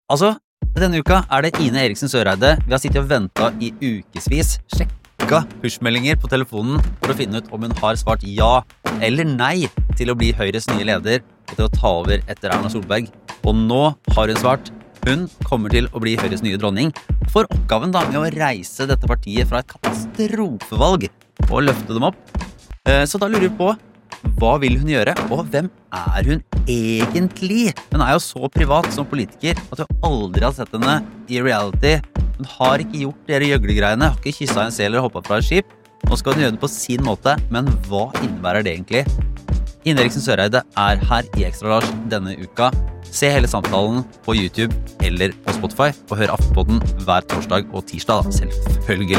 Altså, denne uka det Ine Eriksen Søreide. Vi har sittet og ventet I ukesvis, sjekka pushmeldinger på telefonen for å finne ut om hun har svart ja eller nei til å bli Høyres nye leder og til å ta over etter Erna Solberg. Og nå har hun svart. Hun kommer til å bli Høyres nye dronning og får oppgaven da med å reise dette partiet fra et katastrofevalg og løfte dem opp. Så da lurer vi på, hva vil hun gjøre, og hvem hun egentlig? Hun jo så privat som politiker at du aldri har sett henne I reality. Hun har ikke gjort dere gjøglegreiene, har ikke kysset en sel eller hoppet fra et skip. Nå skal hun gjøre det på sin måte, men hva innebærer det egentlig? Ine Eriksen Søreide her I Extra Large denne uka. Se hele samtalen på YouTube eller på Spotify, og hør Aftenpodden hver torsdag og tirsdag, selvfølgelig.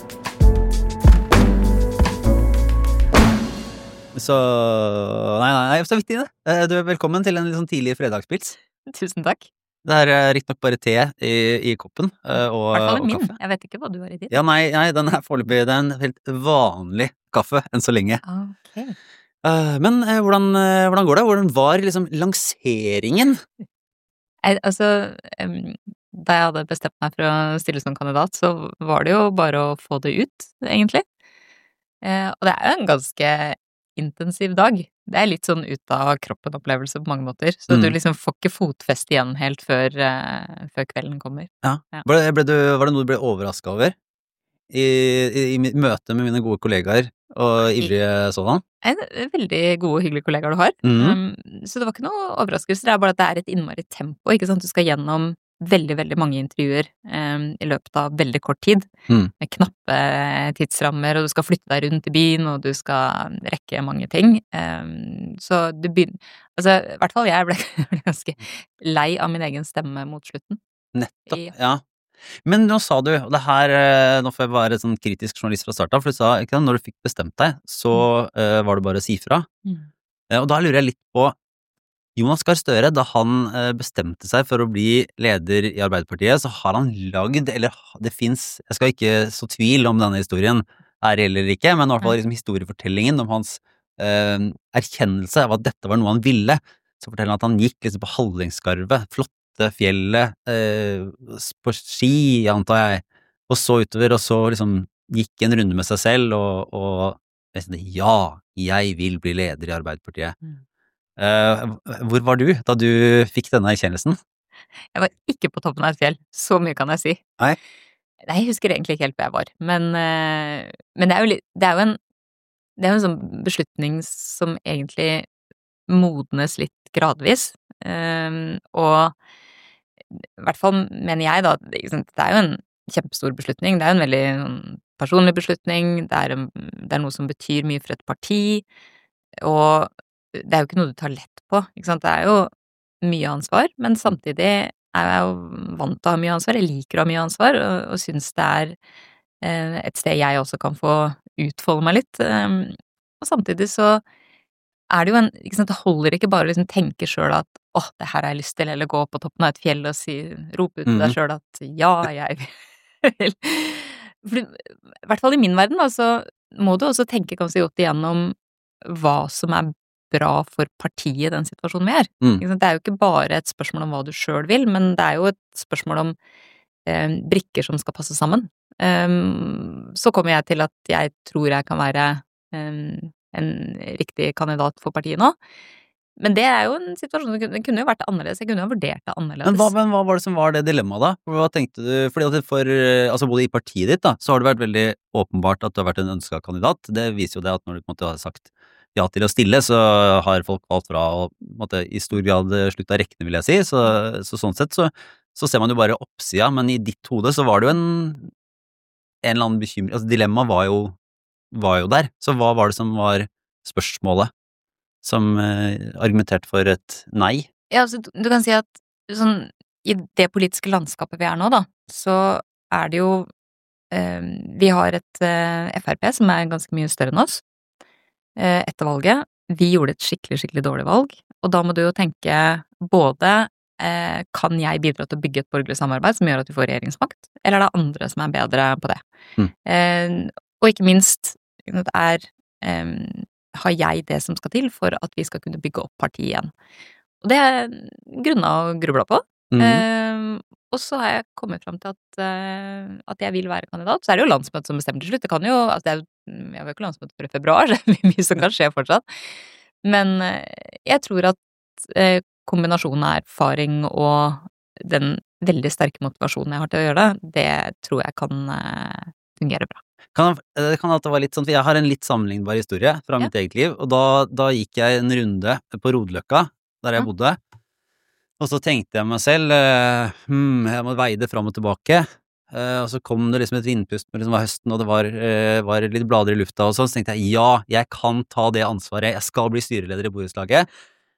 Så, nei, så vidt I det. Du velkommen til en litt sånn tidlig fredagspils. Tusen takk. Det riktig nok bare te I koppen og Hvertfall min. kaffe. Jeg vet ikke hva du har I ditt. Ja, nei, den foreløpig, det en helt vanlig kaffe enn så lenge. Ok. Men hvordan går det? Hvordan var liksom lanseringen? Da jeg hadde bestemt meg for å stille som kandidat, så var det jo bare å få det ut, egentlig. Og det jo en ganske intensiv dag. Det litt sånn ut av kroppen-opplevelse på mange måter, så du liksom får ikke fotfest igjen helt før kvelden kommer. Ja. Var det noe du ble overrasket over? I møte med mine gode kollegaer og ivrige sådan? Veldig gode, hyggelige kollegaer du har. Så det var ikke noe overraskelse, det bare at det et innmari tempo, ikke sant? Du skal gjennom veldig, veldig mange intervjuer I løpet av veldig kort tid, med knappe tidsrammer, og du skal flytte deg rundt I byen, og du skal rekke mange ting. Så det I hvert fall jeg ble ganske lei av min egen stemme mot slutten. Nettopp, ja. Men nå sa du, og det her, nå får jeg være sånn kritisk journalist fra starten, for du sa, ikke sant, når du fikk bestemt deg, så var det bare å si fra. Og da lurer jeg litt på, Jonas Gahr Støre, da han bestemte seg for å bli leder I Arbeiderpartiet, så har han lagd, eller det finnes, jeg skal ikke så tvil om denne historien reell eller ikke, men I hvert fall liksom historiefortellingen om hans erkjennelse av at dette var noe han ville, så forteller han at han gikk liksom på Hallingskarvet, flotte fjellet, på ski, antar jeg, og så utover, og så liksom gikk en runde med seg selv, og ja, jeg vil bli leder I Arbeiderpartiet. Hvor var du da du fikk denne erkjennelsen? Jeg var ikke på toppen av et fjell, så mye kan jeg si. Nei, jeg husker egentlig ikke helt hvor jeg var, men det jo en sånn beslutning som egentlig modnes litt gradvis, og I hvert fall mener jeg da, det jo en kjempestor beslutning, det jo en veldig personlig beslutning, det noe som betyr mye for et parti, og det jo ikke noe du tar lett på, ikke sant? Det jo mye ansvar, men samtidig jeg jo vant til å ha mye ansvar, jeg liker å ha mye ansvar, og synes det et sted jeg også kan få utfolde meg litt, og samtidig så det jo ikke sant, det holder ikke bare å liksom tenke selv at det her har jeg lyst til, eller gå på toppen av et fjell og rope ut til deg selv at ja, jeg vil. For, I hvert fall I min verden da, så må du også tenke ganske godt igjennom hva som bra for partiet I den situasjonen vi Ikke sant? Det jo ikke bare et spørsmål om hva du selv vil, men det jo et spørsmål om brikker som skal passe sammen. Så kommer jeg til at jeg tror jeg kan være en riktig kandidat for partiet nå. Men det jo en situasjon, det kunne jo vært annerledes, jeg kunne jo vurdert det annerledes. Men hva var det som var det dilemmaet da? Hva tenkte du? Fordi at altså både I partiet ditt da, så har det vært veldig åpenbart at du har vært en ønsket kandidat. Det viser jo det at når du på en måte har sagt ja til å stille, så har folk valgt fra og på en måte, I stor grad sluttet å rekne, vil jeg si. Så sånn sett så ser man jo bare oppsida, men I ditt hode så var det jo en eller annen bekymring. Altså dilemmaet var jo der. Så hva var det som var spørsmålet som argumenterte for et nei? Ja, altså, du kan si at sånn, I det politiske landskapet vi nå da, så det jo vi har et FRP som ganske mye større enn oss etter valget. Vi gjorde et skikkelig dårlig valg, og da må du jo tenke både kan jeg bidra til å bygge et borgerlig samarbeid som gjør at vi får regjeringsmakt, eller det andre som bedre på det. Og ikke minst har jeg det som skal til for at vi skal kunne bygge opp partiet igjen. Og det grunnet å grubla på, Og så har jeg kommet fram til at jeg vil være kandidat. Så er det jo landsmøtet som bestemmer til slutt. Det kan jo, altså det er jo, jeg har jo ikke landsmøte før i februar, så det er mye som kan skje fortsatt. Men jeg tror at kombinasjonen av erfaring og den veldig sterke motivasjonen jeg har til å gjøre det tror jeg kan fungere bra. Det kan alltid være litt sånn, for jeg har en litt sammenlignbar historie fra mitt eget liv, og da gikk jeg en runde på Rodeløkka, der jeg bodde, og så tenkte jeg meg selv, jeg må veie det fram og tilbake, og så kom det liksom et vindpust med liksom høsten, og det var litt blader i lufta og sånn, så tenkte jeg, ja, jeg kan ta det ansvaret, jeg skal bli styreleder i borettslaget.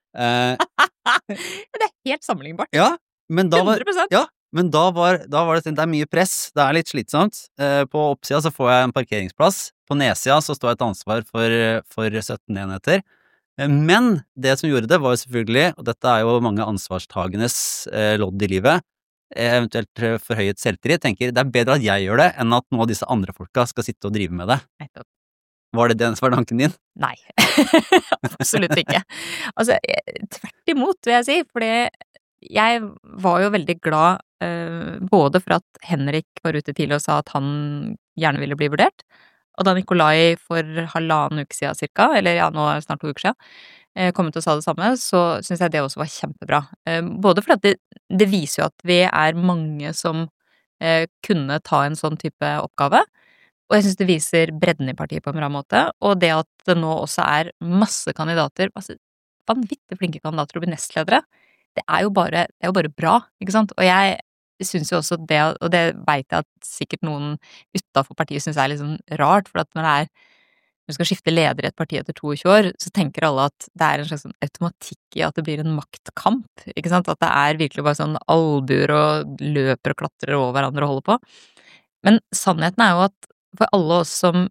Det er helt sammenlignbart. Ja, men da var, 100%. ja, men da var det sånn, det er mye press, det er litt slitsomt. På oppsida så får jeg en parkeringsplass, på nedsida så står jeg et ansvar for 17 enheter. Men det som gjorde det var jo selvfølgelig, og dette er jo mange ansvarstagendes lodd i livet, eventuelt forhøyet selvtillit, tenker det er bedre at jeg gjør det, enn at noen av disse andre folka skal sitte og drive med det. Nettopp. Var det den som var tanken din? Nei, absolutt ikke. Altså, tvert imot vil jeg si, fordi jeg var jo veldig glad både for at Henrik var ute tidlig og sa at han gjerne ville bli vurdert, og da Nikolai for 1,5 uke siden cirka, eller ja, nå snart 2 uker siden, kom ut og sa det samme, så synes jeg det også var kjempebra. Både fordi at det viser jo at vi er mange som kunne ta en sånn type oppgave, og jeg synes det viser bredden i partiet på en bra måte, og det at det nå også er masse kandidater, altså vanvittig flinke kandidater å bli nestledere, det er jo bare bra, ikke sant? Og jeg synes jo også det, og det vet jeg at sikkert noen utenfor partiet synes er litt sånn rart, for at når du skal skifte leder i et parti etter 22 år, så tenker alle at det er en slags sånn automatikk i at det blir en maktkamp, ikke sant? At det er virkelig bare sånn albuer og løper og klatrer over hverandre og holder på. Men sannheten er jo at for alle oss som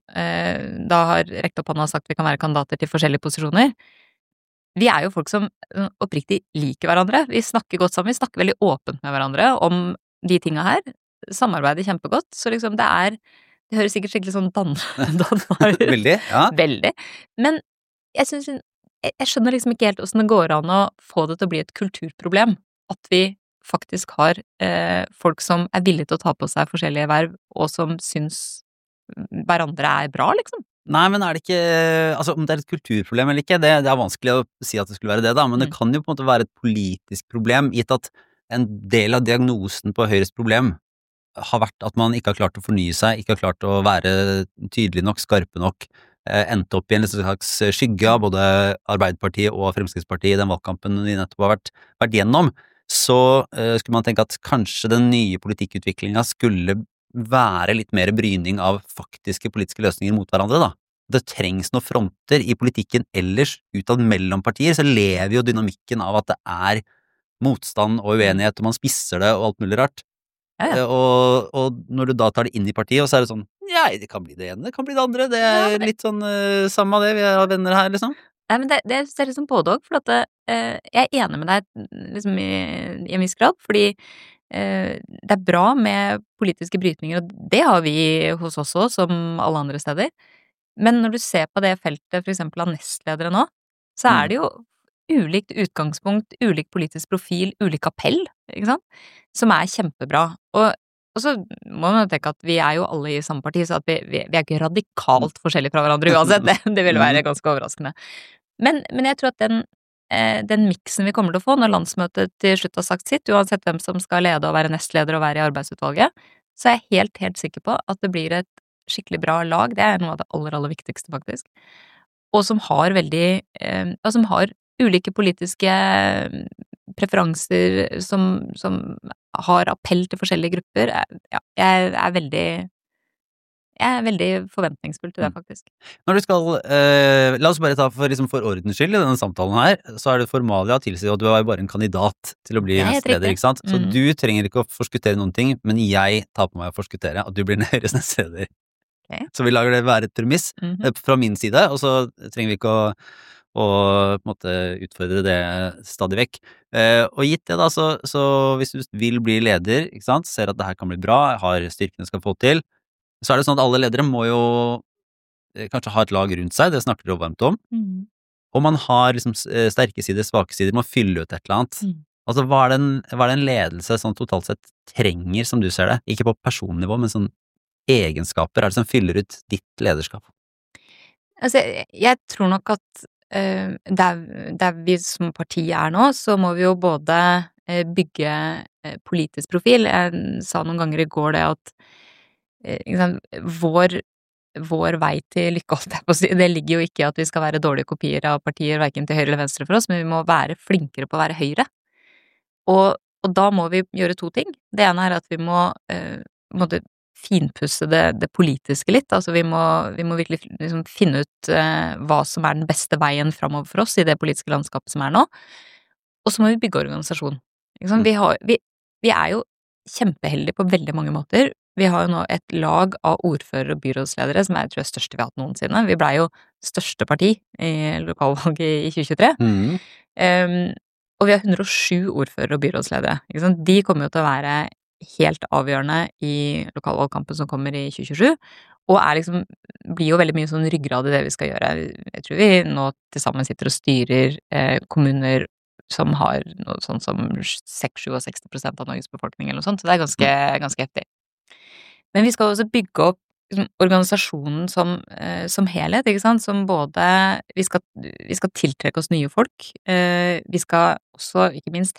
da har rekt opp hånda og sagt vi kan være kandidater til forskjellige posisjoner, vi er jo folk som oppriktig liker hverandre. Vi snakker godt sammen, vi snakker veldig åpent med hverandre om de tinga her. Samarbeider kjempegodt, så liksom det høres sikkert skikkelig sånn dannet ut. Veldig, ja. Veldig. Men jeg skjønner liksom ikke helt hvordan det går an å få det til å bli et kulturproblem. At vi faktisk har folk som er villige til å ta på seg forskjellige verv, og som syns hverandre er bra, liksom. Nei, men er det ikke, altså om det er et kulturproblem eller ikke, det er vanskelig å si at det skulle være det da, men det kan jo på en måte være et politisk problem, gitt at en del av diagnosen på Høyres problem har vært at man ikke har klart å fornye seg, ikke har klart å være tydelig nok, skarpe nok, endte opp i en slags skygge av både Arbeiderpartiet og Fremskrittspartiet i den valgkampen de nettopp har vært gjennom, så skulle man tenke at kanskje den nye politikkutviklingen skulle være litt mer bryning av faktiske politiske løsninger mot hverandre da. Det trengs noen fronter i politikken ellers utad mellom partier, så lever jo dynamikken av at det er motstand og uenighet, og man spisser det og alt mulig rart. Ja. Og når du da tar det inn i partiet, og så er det sånn, ja, det kan bli det ene, det kan bli det andre, det er litt sånn samme det, vi er venner her, liksom. Nei, men det ser liksom både og, for at jeg er enig med deg liksom i en viss grad, fordi det er bra med politiske brytninger, og det har vi hos oss også, som alle andre steder. Men når du ser på det feltet for eksempel av nestledere nå, så er det jo ulikt utgangspunkt, ulik politisk profil, ulik appell, ikke sant? Som er kjempebra. Og så må man jo tenke at vi er jo alle i samme parti, så at vi er ikke radikalt forskjellige fra hverandre uansett. Det vil være ganske overraskende. Men jeg tror at den miksen vi kommer til å få når landsmøtet til slutt har sagt sitt, uansett hvem som skal lede og være nestleder og være i arbeidsutvalget, så er jeg helt sikker på at det blir et skikkelig bra lag. Det er noe av det aller viktigste, faktisk. Og som har og som har ulike politiske preferanser som har appell til forskjellige grupper. Ja, jeg er veldig forventningsfull til det, faktisk. Når du skal, la oss bare ta for ordens skyld i denne samtalen her, så er det formalia å tilsi at du er bare en kandidat til å bli nestleder, ikke sant? Så du trenger ikke å forskuttere noen ting, men jeg tar på meg å forskuttere at du blir Høyres nestleder. Okay. Så vi lager det være et premiss fra min side, og så trenger vi ikke å på en måte utfordre det stadig vekk. Og gitt det da, så hvis du vil bli leder, ikke sant, ser at det her kan bli bra, har styrkene skal få til, så er det sånn at alle ledere må jo kanskje ha et lag rundt seg, det snakker dere varmt om. Og man har liksom sterke sider, svake sider, man fyller ut et eller annet. Altså, hva er det en ledelse sånn totalt sett trenger, som du ser det? Ikke på personnivå, men sånn egenskaper er det som fyller ut ditt lederskap? Altså, jeg tror nok at der vi som parti er nå, så må vi jo både bygge politisk profil. Jeg sa noen ganger i går det at ikke sant, vår vei til lykke, holdt jeg på å si, det ligger jo ikke i at vi skal være dårlige kopier av partier, hverken til høyre eller venstre for oss, men vi må være flinkere på å være høyre. Og da må vi gjøre to ting. Det ene er at vi må måtte finpusse det politiske litt. Altså vi må virkelig liksom finne ut hva som er den beste veien framover for oss i det politiske landskapet som er nå. Og så må vi bygge organisasjon. Ikke sant? Vi er jo kjempeheldige på veldig mange måter. Vi har jo nå et lag av ordfører og byrådsledere som jeg tror er største vi har hatt noensinne. Vi blei jo største parti i lokalvalget i 2023. Og vi har 107 ordfører og byrådsledere. Ikke sant? De kommer jo til å være helt avgjørende i lokalvalgkampen som kommer i 2027, og blir jo veldig mye sånn ryggrad i det vi skal gjøre. Jeg tror vi nå til sammen sitter og styrer kommuner som har noe sånt som 6-67% av Norges befolkning eller noe sånt, så det er ganske heftig. Men vi skal også bygge opp organisasjonen som helhet, ikke sant, som både vi skal tiltrekke oss nye folk, vi skal også ikke minst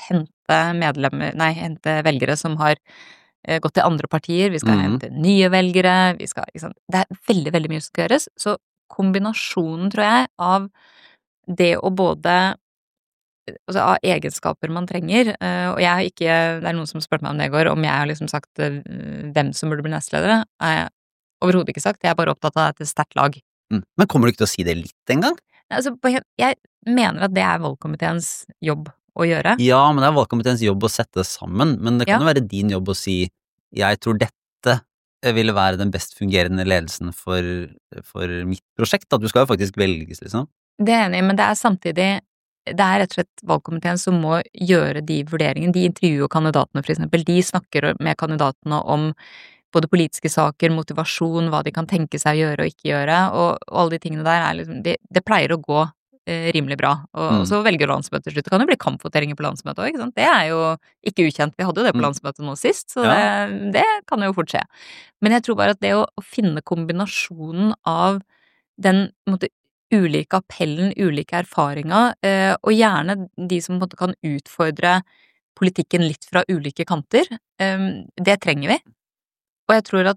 hente velgere som har gått til andre partier, vi skal hente nye velgere, ikke sant, det er veldig, veldig mye som skal gjøres, så kombinasjonen, tror jeg, av det å både altså av egenskaper man trenger, og jeg har ikke, det er noen som spurte meg om det i går, om jeg har liksom sagt hvem som burde bli nestledere, jeg overhodet ikke sagt, jeg er bare opptatt av et sterkt lag. Men kommer du ikke til å si det litt en gang? Altså, jeg mener at det er valgkomiteens jobb å gjøre. Ja, men det er valgkomiteens jobb å sette det sammen, men det kan jo være din jobb å si, jeg tror dette ville være den best fungerende ledelsen for mitt prosjekt, at du skal jo faktisk velges, liksom. Det er enig, men det er samtidig, det er rett og slett valgkomiteen som må gjøre de vurderingene. De intervjuer kandidatene, for eksempel. De snakker med kandidatene om både politiske saker, motivasjon, hva de kan tenke seg å gjøre og ikke gjøre, og alle de tingene der er liksom, det pleier å gå rimelig bra. Og så velger landsmøtet til slutt. Det kan jo bli kampvoteringer på landsmøtet også, ikke sant? Det er jo ikke ukjent. Vi hadde jo det på landsmøtet nå sist, så det kan jo fort skje. Men jeg tror bare at det å finne kombinasjonen av den, på en måte, ulike appellen, ulike erfaringer, og gjerne de som på en måte kan utfordre politikken litt fra ulike kanter, det trenger vi. Og jeg tror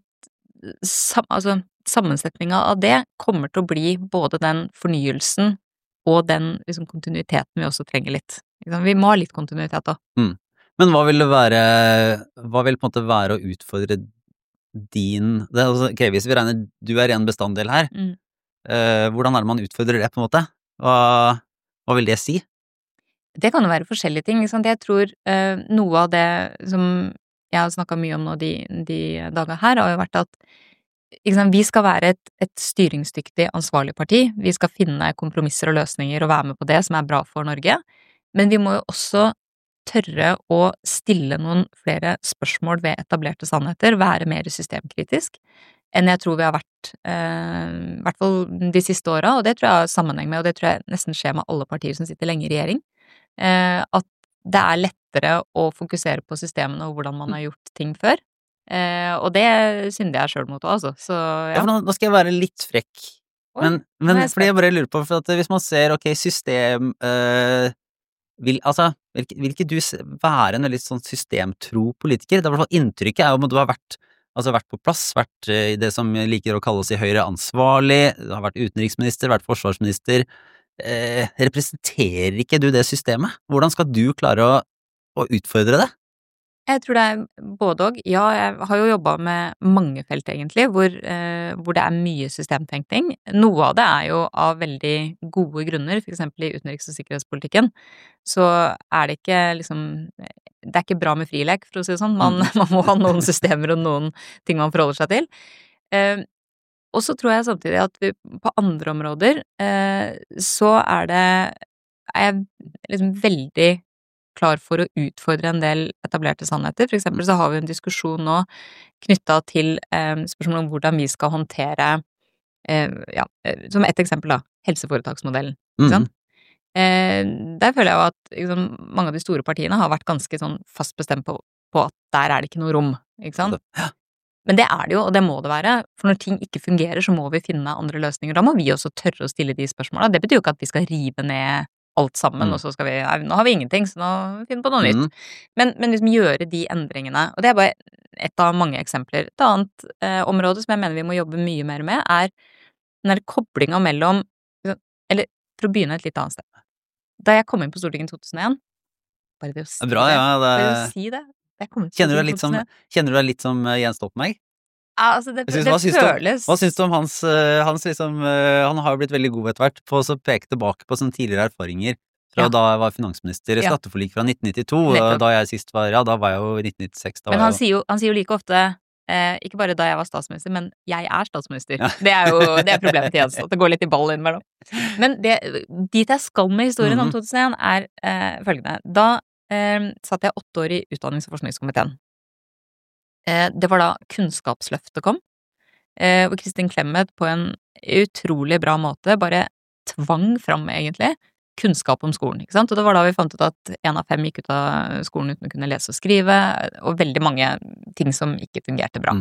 at sammensetningen av det kommer til å bli både den fornyelsen og den liksom kontinuiteten vi også trenger litt. Vi må ha litt kontinuitet da. Men hva vil på en måte være å utfordre ok, hvis vi regner, du er en bestanddel her, hvordan er det man utfordrer det på en måte? Hva vil det si? Det kan jo være forskjellige ting, ikke sant? Jeg tror noe av det som jeg har snakket mye om nå de dager her, har jo vært at ikke sant, vi skal være et styringsdyktig, ansvarlig parti. Vi skal finne kompromisser og løsninger og være med på det som er bra for Norge. Men vi må jo også tørre å stille noen flere spørsmål ved etablerte sannheter, være mer systemkritisk enn jeg tror vi har vært, i hvert fall de siste årene, og det tror jeg har sammenheng med, og det tror jeg nesten skjer med alle partier som sitter lenge i regjering, at det er lettere å fokusere på systemene og hvordan man har gjort ting før. Og det synder jeg selv mot også, så ja. Nå skal jeg være litt frekk, men fordi jeg bare lurer på, for at hvis man ser, ok, system, vil ikke du være en veldig sånn systemtro politiker? Det er i hvert fall inntrykket er jo at du har vært på plass, vært i det som liker å kalles i Høyre ansvarlig, du har vært utenriksminister, vært forsvarsminister. Representerer ikke du det systemet? Hvordan skal du klare å utfordre det? Jeg tror det er både og. Ja, jeg har jo jobbet med mange felt egentlig, hvor det er mye systemtenkning. Noe av det er jo av veldig gode grunner, for eksempel i utenriks- og sikkerhetspolitikken, så er det ikke liksom, det er ikke bra med frilek, for å si det sånn. Man må ha noen systemer og noen ting man forholder seg til. Og så tror jeg samtidig at vi på andre områder, så er jeg liksom veldig klar for å utfordre en del etablerte sannheter. For eksempel så har vi en diskusjon nå knyttet til spørsmål om hvordan vi skal håndtere, som et eksempel da, helseforetaksmodellen. Ikke sant? Der føler jeg jo at liksom, mange av de store partiene har vært ganske sånn fast bestemt på at der det ikke noe rom, ikke sant? Ja. Men det det jo, og det må det være, for når ting ikke fungerer, så må vi finne andre løsninger. Da må vi også tørre å stille de spørsmålene. Det betyr jo ikke at vi skal rive ned alt sammen, og så skal vi, nei, nå har vi ingenting, så nå finner vi på noe nytt. Men liksom gjøre de endringene, og det bare et av mange eksempler. Et annet område som jeg mener vi må jobbe mye mer med, den der koblinga mellom, eller for å begynne et litt annet sted. Da jeg kom inn på Stortinget i 2001, bare det å si Bra, ja, bare å si det. Kjenner du deg litt som Jens Stoltenberg? Ja, altså det føles... Hva synes du om hans liksom, han har jo blitt veldig god etter hvert på å peke tilbake på sånne tidligere erfaringer fra da jeg var finansminister, skatteforlik fra 1992, da jeg sist var, da var jeg jo i 1996. Men han sier jo like ofte, ikke bare da jeg var statsminister, men jeg statsminister. Ja. Det er problemet til Jens, at det går litt i ball innimellom. Men dit jeg skal med historien om 2001 følgende. Da satt jeg 8 år i utdannings- og forskningskomiteen. Det var da Kunnskapsløftet kom, og Kristin Clemet på en utrolig bra måte bare tvang fram egentlig kunnskap om skolen, ikke sant? Og det var da vi fant ut at 1 av 5 gikk ut av skolen uten å kunne lese og skrive, og veldig mange ting som ikke fungerte bra.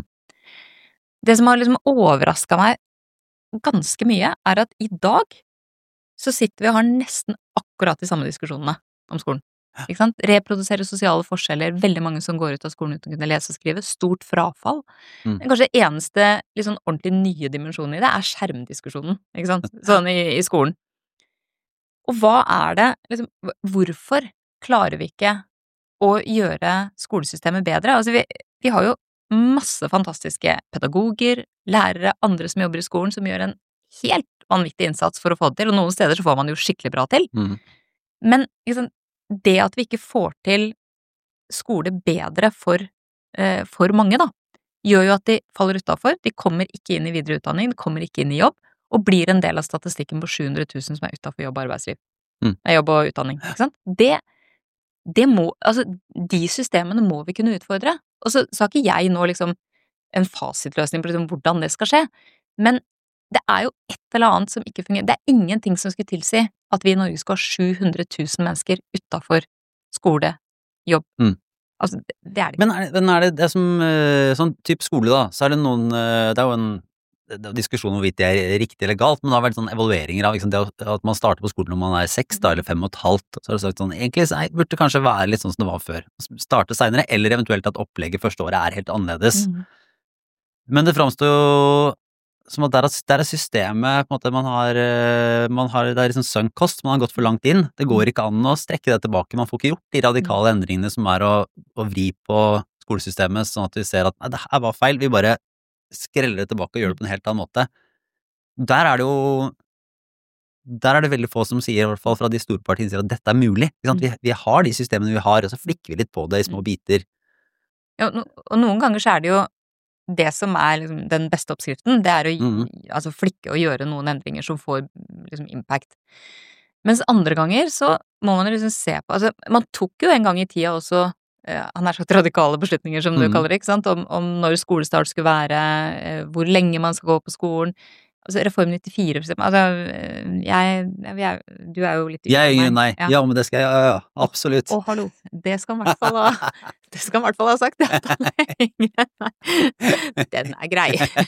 Det som har liksom overrasket meg ganske mye, at i dag så sitter vi og har nesten akkurat de samme diskusjonene om skolen. Ikke sant? Reprodusere sosiale forskjeller, veldig mange som går ut av skolen uten å kunne lese og skrive, stort frafall. Kanskje eneste litt sånn ordentlig nye dimensjonen i det skjermdiskusjonen, ikke sant? Sånn i skolen. Og hva det, liksom, hvorfor klarer vi ikke å gjøre skolesystemet bedre? Altså vi har jo masse fantastiske pedagoger, lærere, andre som jobber i skolen, som gjør en helt vanvittig innsats for å få det til, og noen steder så får man jo skikkelig bra til. Men liksom, det at vi ikke får til skole bedre for mange da, gjør jo at de faller utenfor, de kommer ikke inn i videre utdanning, de kommer ikke inn i jobb, og blir en del av statistikken på 700 000 som utenfor jobb og arbeidsliv. Jobb og utdanning, ikke sant? Det må, altså, de systemene må vi kunne utfordre. Og så sa ikke jeg nå liksom en fasitløsning på liksom hvordan det skal skje, men det jo et eller annet som ikke fungerer. Det ingenting som skulle tilsi at vi i Norge skal ha 700 000 mennesker utenfor skole, jobb. Altså, det det ikke. Men det som, sånn typ skole da, så det noen, det jo en diskusjon om hvorvidt det riktig eller galt, men det har vært sånne evalueringer av liksom, det at man starter på skolen når man 6 da, eller 5,5, så har det sagt sånn, egentlig så burde det kanskje være litt sånn som det var før. Starte senere, eller eventuelt at opplegget første året helt annerledes. Men det fremstår jo som at det systemet, på en måte, man har det liksom sunk cost, man har gått for langt inn. Det går ikke an å strekke det tilbake, man får ikke gjort de radikale endringene som å vri på skolesystemet, sånn at vi ser at nei, det her var feil, vi bare skreller det tilbake og gjør det på en helt annen måte. Der det veldig få som sier, i hvert fall fra de store partiene, sier at dette mulig. Ikke sant? Vi har de systemene vi har, og så flikker vi litt på det i små biter. Ja, og noen ganger så det jo det som liksom den beste oppskriften, det å altså flikke og gjøre noen endringer som får liksom impact. Mens andre ganger så må man liksom se på, altså man tok jo en gang i tida også, han sagt radikale beslutninger som du kaller det, ikke sant, om når skolestart skulle være, hvor lenge man skal gå på skolen, altså Reform 94 for eksempel, altså du jo litt nei, ja, men det skal jeg, ja, absolutt. Å, hallo, det skal man i hvert fall ha sagt, at han yngre, nei, den grei.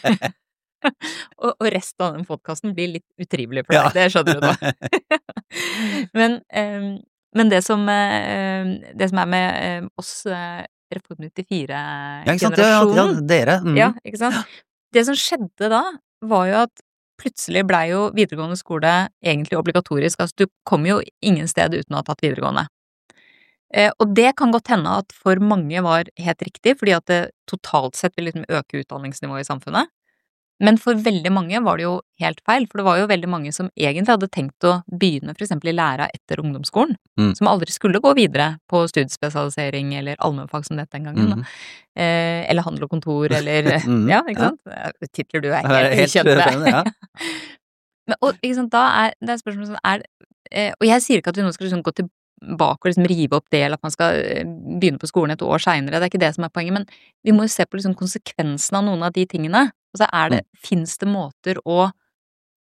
og resten av den podcasten blir litt utrivelig for deg, det skjønner du da. Men det som med oss Reform 94-generasjonen, ja, dere. Ja, ikke sant? Det som skjedde da, var jo at plutselig ble jo videregående skole egentlig obligatorisk, altså du kom jo ingen sted uten å ha tatt videregående. Og det kan godt hende at for mange var helt riktig, fordi at det totalt sett vil liksom øke utdanningsnivået i samfunnet. Men for veldig mange var det jo helt feil, for det var jo veldig mange som egentlig hadde tenkt å begynne for eksempel i læra etter ungdomsskolen, som aldri skulle gå videre på studiespesialisering eller allmennfag som dette en gangen, eller handel og kontor, eller, ja, ikke sant? Titler du helt kjent med. Ja. Men, og ikke sant, da det spørsmålet som og jeg sier ikke at vi nå skal liksom gå tilbake og liksom rive opp det, eller at man skal begynne på skolen et år senere, det ikke det som poenget, men vi må jo se på liksom konsekvensen av noen av de tingene. Og så finnes det måter å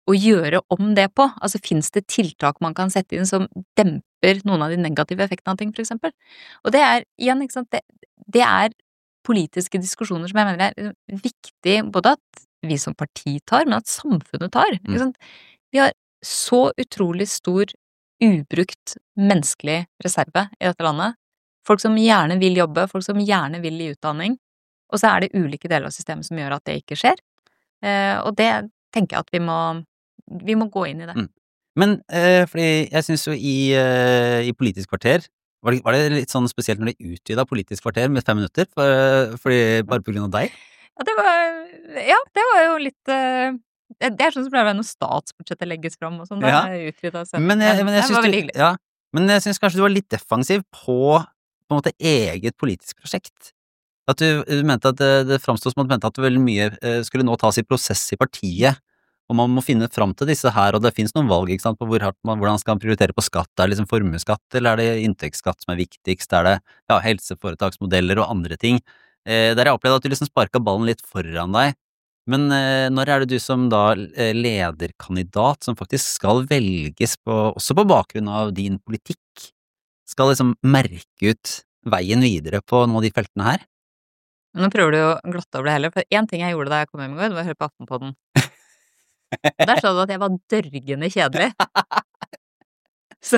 å gjøre om det på? Altså, finnes det tiltak man kan sette inn som demper noen av de negative effektene av ting, for eksempel? Og det igjen, ikke sant, det politiske diskusjoner som jeg mener viktig både at vi som parti tar, men at samfunnet tar, ikke sant? Vi har så utrolig stor ubrukt menneskelig reserve i dette landet. Folk som gjerne vil jobbe, folk som gjerne vil i utdanning, og så det ulike deler av systemet som gjør at det ikke skjer. Og det tenker jeg at vi må gå inn i det. Men fordi jeg synes jo i Politisk kvarter, var det litt sånn spesielt når de utvidet Politisk kvarter med 5 minutter, fordi bare på grunn av deg? Ja, det var jo litt det sånn som pleier å være når statsbudsjettet legges fram og sånn, da utvidet seg. Men jeg det var synes veldig hyggelig. Ja, men jeg synes kanskje du var litt defensiv på en måte eget politisk prosjekt. At du mente at det framstod som at du mente at veldig mye skulle nå tas i prosess i partiet, og man må finne fram til disse her, og det finnes noen valg, ikke sant, på hvordan skal man prioritere på skatt. Det liksom formuesskatt, eller det inntektsskatt som viktigst? Det helseforetaksmodeller og andre ting? Der jeg opplevde at du liksom sparket ballen litt foran deg. Men når det du som da lederkandidat som faktisk skal velges også på bakgrunn av din politikk, skal liksom merke ut veien videre på noen av de feltene her? Nå prøver du å glotte over det heller, for en ting jeg gjorde da jeg kom hjem i går, det var å høre på Aftenpodden. Der sa du at jeg var dørgende kjedelig. Så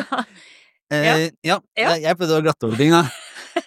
jeg prøvde å glatte over ting, da.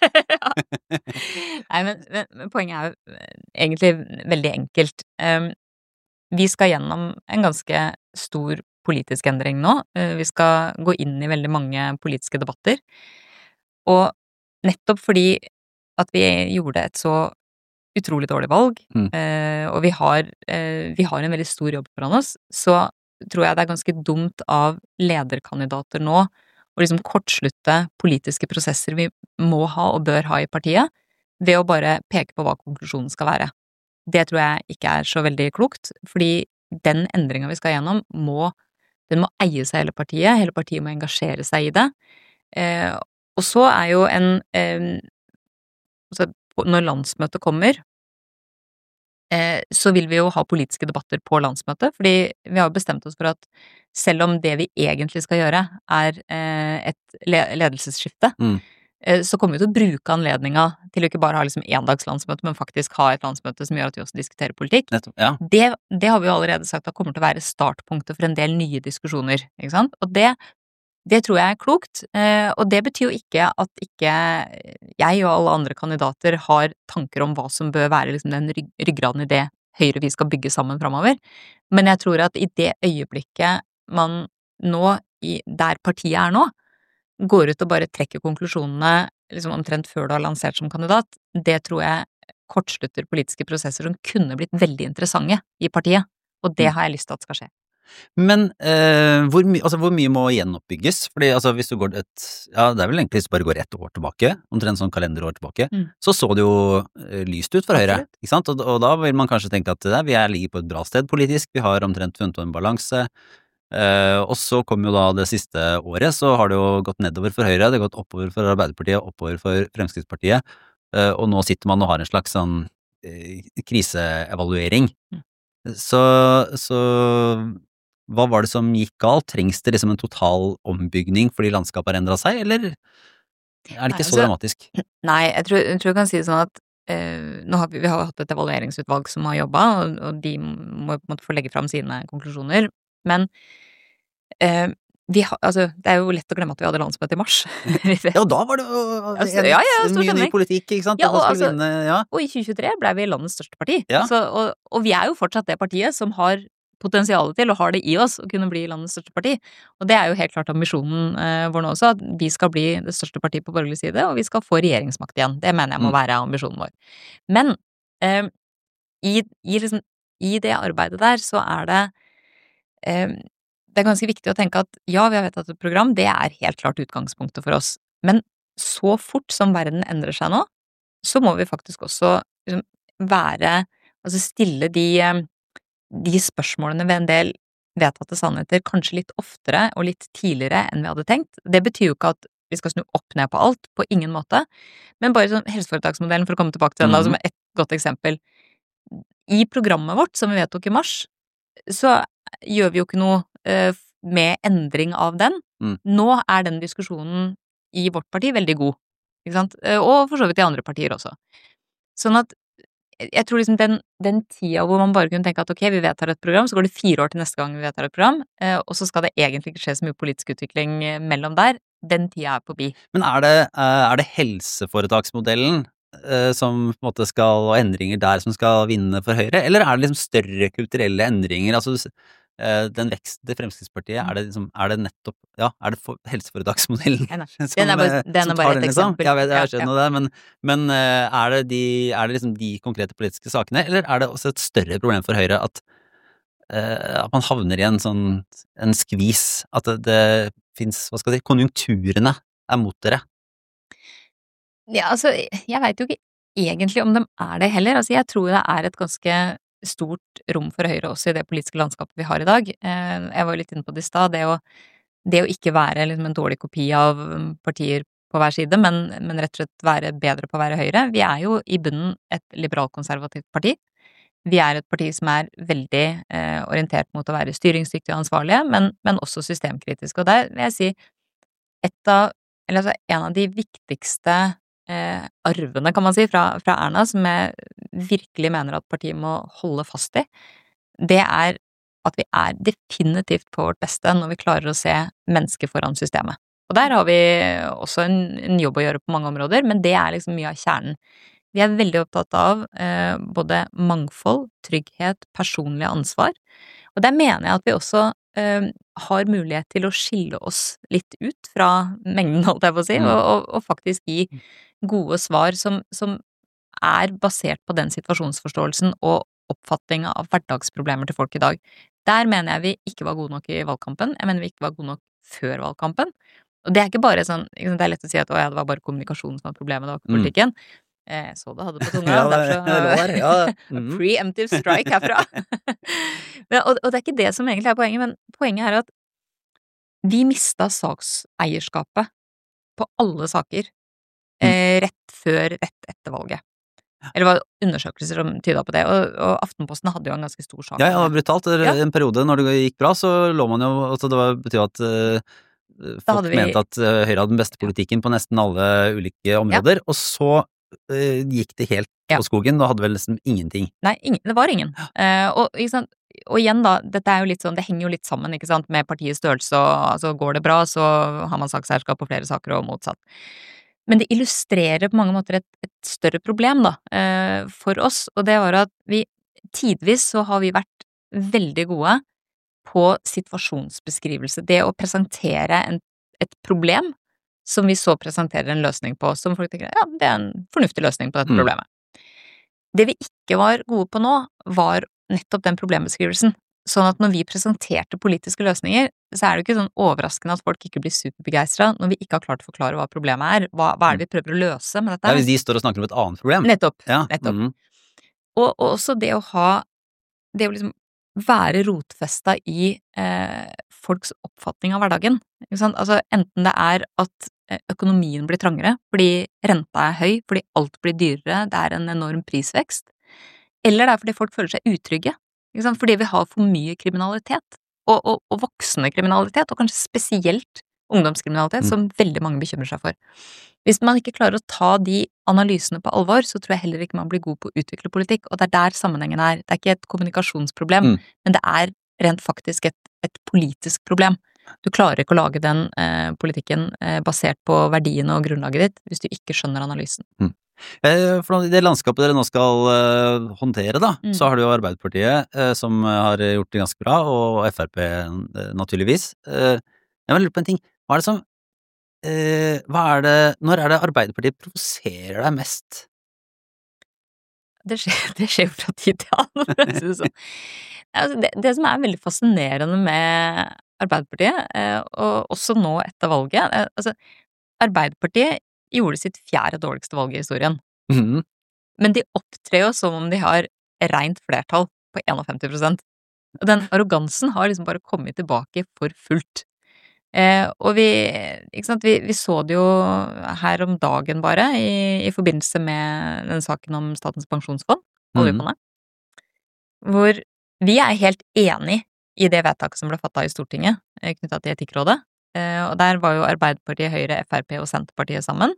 Nei, men poenget jo egentlig veldig enkelt. Vi skal gjennom en ganske stor politisk endring nå. Vi skal gå inn i veldig mange politiske debatter. Og nettopp fordi at vi gjorde et så utrolig dårlig valg, og vi har en veldig stor jobb foran oss, så tror jeg det ganske dumt av lederkandidater nå å liksom kortslutte politiske prosesser vi må ha og bør ha i partiet, ved å bare peke på hva konklusjonen skal være. Det tror jeg ikke så veldig klokt, fordi den endringen vi skal gjennom, den må eie seg hele partiet må engasjere seg i det. Og så jo når landsmøtet kommer, så vil vi jo ha politiske debatter på landsmøtet, fordi vi har bestemt oss for at selv om det vi egentlig skal gjøre et ledelsesskifte, så kommer vi til å bruke anledningen til å ikke bare ha liksom endags landsmøte, men faktisk ha et landsmøte som gjør at vi også diskuterer politikk. Ja. Det har vi jo allerede sagt at kommer til å være startpunktet for en del nye diskusjoner, ikke sant? Og det tror jeg klokt, og det betyr jo ikke at ikke jeg og alle andre kandidater har tanker om hva som bør være liksom den ryggraden i det Høyre vi skal bygge sammen fremover. Men jeg tror at i det øyeblikket man nå, der partiet nå, går ut og bare trekker konklusjonene liksom omtrent før du har lansert som kandidat, det tror jeg kortslutter politiske prosesser som kunne blitt veldig interessante i partiet, og det har jeg lyst til at skal skje. Men hvor mye må gjenoppbygges? Fordi hvis du går det vel egentlig hvis du bare går ett år tilbake, omtrent sånn kalenderår tilbake, så det jo lyst ut for Høyre, ikke sant? Og da vil man kanskje tenke at vi ligger på et bra sted politisk, vi har omtrent funnet en balanse, og så kom jo da det siste året, så har det jo gått nedover for Høyre, det har gått oppover for Arbeiderpartiet, oppover for Fremskrittspartiet, og nå sitter man og har en slags sånn kriseevaluering. Så hva var det som gikk galt? Trengs det liksom en total ombygning fordi landskapet har endret seg, eller det ikke så dramatisk? Nei, jeg tror jeg kan si det sånn at vi har hatt et evalueringsutvalg som har jobbet, og de må på en måte få legge fram sine konklusjoner, men det jo lett å glemme at vi hadde landsmøte i mars. Ja, da var det mye ny politikk, ikke sant? Ja, og i 2023 ble vi landets største parti, og vi jo fortsatt det partiet som har potensialet til, og har det i oss, å kunne bli landets største parti. Og det jo helt klart ambisjonen vår nå også, at vi skal bli det største partiet på borgerlig side, og vi skal få regjeringsmakt igjen. Det mener jeg må være ambisjonen vår. Men i det arbeidet der, så det ganske viktig å tenke at ja, vi har vedtatt et program, det helt klart utgangspunktet for oss. Men så fort som verden endrer seg nå, så må vi faktisk også liksom, stille de spørsmålene ved en del vedtatte sannheter kanskje litt oftere og litt tidligere enn vi hadde tenkt. Det betyr jo ikke at vi skal snu opp ned på alt, på ingen måte, men bare sånn helseforetaksmodellen, for å komme tilbake til den da, som et godt eksempel. I programmet vårt, som vi vedtok i mars, så gjør vi jo ikke noe med endring av den. Nå den diskusjonen i vårt parti veldig god, ikke sant? Og for så vidt i andre partier også. Sånn at jeg tror liksom den tida hvor man bare kunne tenke at ok, vi vedtar et program, så går det 4 år til neste gang vi vedtar et program, og så skal det egentlig ikke skje så mye politisk utvikling mellom der, den tida forbi. Men er det helseforetaksmodellen som på en måte og endringer der som skal vinne for Høyre, eller er det liksom større kulturelle endringer? Altså den veksten til Fremskrittspartiet, er det nettopp, er det helseforetaksmodellen Den som er bare et liksom? eksempel. Jeg skjønner det, men er det liksom de konkrete politiske sakene, eller er det også et større problem for Høyre at man havner i en skvis, at det finnes, hva skal jeg si, konjunkturene mot dere? Ja, altså, jeg vet jo ikke egentlig om de det heller. Altså, jeg tror det et ganske stort rom for Høyre også i det politiske landskapet vi har i dag. Jeg var jo litt inne på det i stad, det å ikke være liksom en dårlig kopi av partier på hver side, men rett og slett være bedre på å være Høyre. Vi jo i bunnen et liberalkonservativt parti. Vi et parti som veldig orientert mot å være styringsdyktige og ansvarlige, men også systemkritiske. Og der vil jeg si en av de viktigste arvene, kan man si, fra Erna, som jeg virkelig mener at partiet må holde fast i, det at vi definitivt på vårt beste når vi klarer å se mennesker foran systemet. Og der har vi også en jobb å gjøre på mange områder, men det liksom mye av kjernen. Vi veldig opptatt av både mangfold, trygghet, personlig ansvar, og der mener jeg at vi også har mulighet til å skille oss litt ut fra mengden, holdt jeg på å si, og faktisk gi gode svar som basert på den situasjonsforståelsen og oppfatningen av hverdagsproblemer til folk i dag. Der mener jeg vi ikke var gode nok i valgkampen, jeg mener vi ikke var gode nok før valgkampen, og det ikke bare sånn, det lett å si at det var bare kommunikasjonen som var problemet, det var ikke politikken. Så det hadde på tunga, preemptive strike herfra. Og det ikke det som egentlig poenget, men poenget at vi mistet sakseierskapet på alle saker rett etter valget. Eller det var undersøkelser som tydet på det, og Aftenposten hadde jo en ganske stor sak. Ja, det var brutalt. En periode når det gikk bra, så lå man jo, altså det betyr at folk mente at Høyre hadde den beste politikken på nesten alle ulike områder, og så gikk det helt på skogen, da hadde vel nesten ingenting. Nei, det var ingen. Og igjen da, dette jo litt sånn, det henger jo litt sammen, ikke sant, med partiets størrelse, og altså går det bra, så har man sakseierskap på flere saker og motsatt. Men det illustrerer på mange måter et større problem da, for oss, og det var at tidvis så har vi vært veldig gode på situasjonsbeskrivelse, det å presentere et problem som vi så presenterer en løsning på, som folk tenker, ja, det en fornuftig løsning på dette problemet. Det vi ikke var gode på nå, var nettopp den problembeskrivelsen. Sånn at når vi presenterte politiske løsninger, så det jo ikke sånn overraskende at folk ikke blir superbegeistret når vi ikke har klart å forklare hva problemet hva det vi prøver å løse med dette. Ja, hvis de står og snakker om et annet problem. Nettopp. Og også det å liksom være rotfestet i folks oppfatning av hverdagen. Ikke sant? Altså, enten det at økonomien blir trangere, fordi renta høy, fordi alt blir dyrere, det en enorm prisvekst, eller det fordi folk føler seg utrygge, ikke sant? Fordi vi har for mye kriminalitet, og voksende kriminalitet, og kanskje spesielt ungdomskriminalitet, som veldig mange bekymrer seg for. Hvis man ikke klarer å ta de analysene på alvor, så tror jeg heller ikke man blir god på å utvikle politikk, og det der sammenhengen det ikke et kommunikasjonsproblem, men det rent faktisk et politisk problem. Du klarer ikke å lage den politikken basert på verdiene og grunnlaget ditt hvis du ikke skjønner analysen. For i det landskapet dere nå skal håndtere da, så har du jo Arbeiderpartiet som har gjort det ganske bra, og FrP naturligvis. Jeg vil lure på en ting, hva det som når det Arbeiderpartiet provoserer deg mest? Det skjer jo fra tid til annen, for å si det sånn. Altså, det som veldig fascinerende med Arbeiderpartiet, og også nå etter valget, altså, Arbeiderpartiet gjorde sitt 4. dårligste valg i historien. Men de opptrer jo som om de har rent flertall på 51%. Og den arrogansen har liksom bare kommet tilbake for fullt. Og ikke sant, vi så det jo her om dagen bare, i forbindelse med den saken om Statens pensjonsfond, oljefondet, hvor vi helt enig i det vedtaket som ble fattet i Stortinget, knyttet til Etikkrådet. Og der var jo Arbeiderpartiet, Høyre, FrP og Senterpartiet sammen.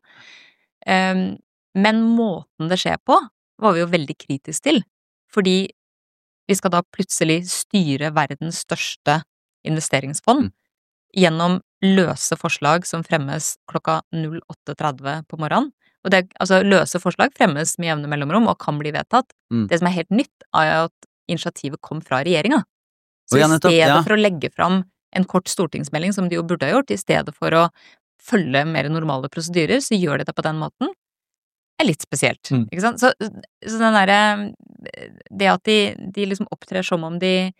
Men måten det skjer på, var vi jo veldig kritisk til, fordi vi skal da plutselig styre verdens største investeringsfond gjennom løse forslag som fremmes klokka 08:30 på morgenen. Og det, altså løse forslag fremmes med jevne mellomrom og kan bli vedtatt. Det som er helt nytt, er at initiativet kom fra regjeringa. Så i stedet for å legge fram en kort stortingsmelding, som de jo burde ha gjort, i stedet for å følge mer normale prosedyrer, så gjør de det på den måten, er litt spesielt, ikke sant? Så den derre, det at de liksom opptrer som om de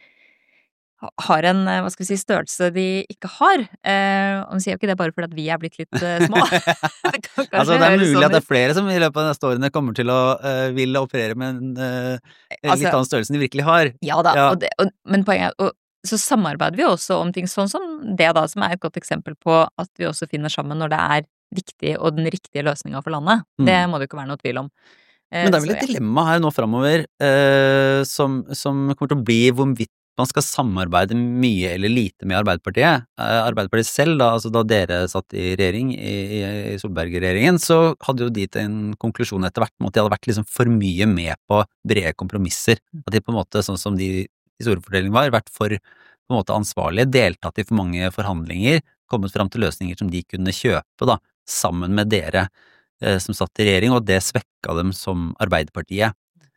har en, hva skal vi si, størrelse de ikke har, og de sier jo ikke det bare fordi at vi er blitt litt små. Altså det er mulig at det er flere som i løpet av neste årene kommer til å vil operere med en litt annen størrelse enn de virkelig har. Ja da, men poenget er, så samarbeider vi også om ting sånn som det da, som er et godt eksempel på at vi også finner sammen når det er viktig og den riktige løsningen for landet. Det må det jo ikke være noe tvil om. Men det er vel et dilemma her nå fremover som kommer til å bli hvorvidt man skal samarbeide mye eller lite med Arbeiderpartiet. Arbeiderpartiet selv, da, altså da dere satt i regjering, i Solberg-regjeringen, så hadde jo de til en konklusjon etter hvert om at de hadde vært liksom for mye med på brede kompromisser. At de på en måte, sånn som de historiefordelingen var, vært for på en måte ansvarlige, deltatt i for mange forhandlinger, kommet fram til løsninger som de kunne kjøpe da, sammen med dere som satt i regjering, og det svekka dem som Arbeiderpartiet.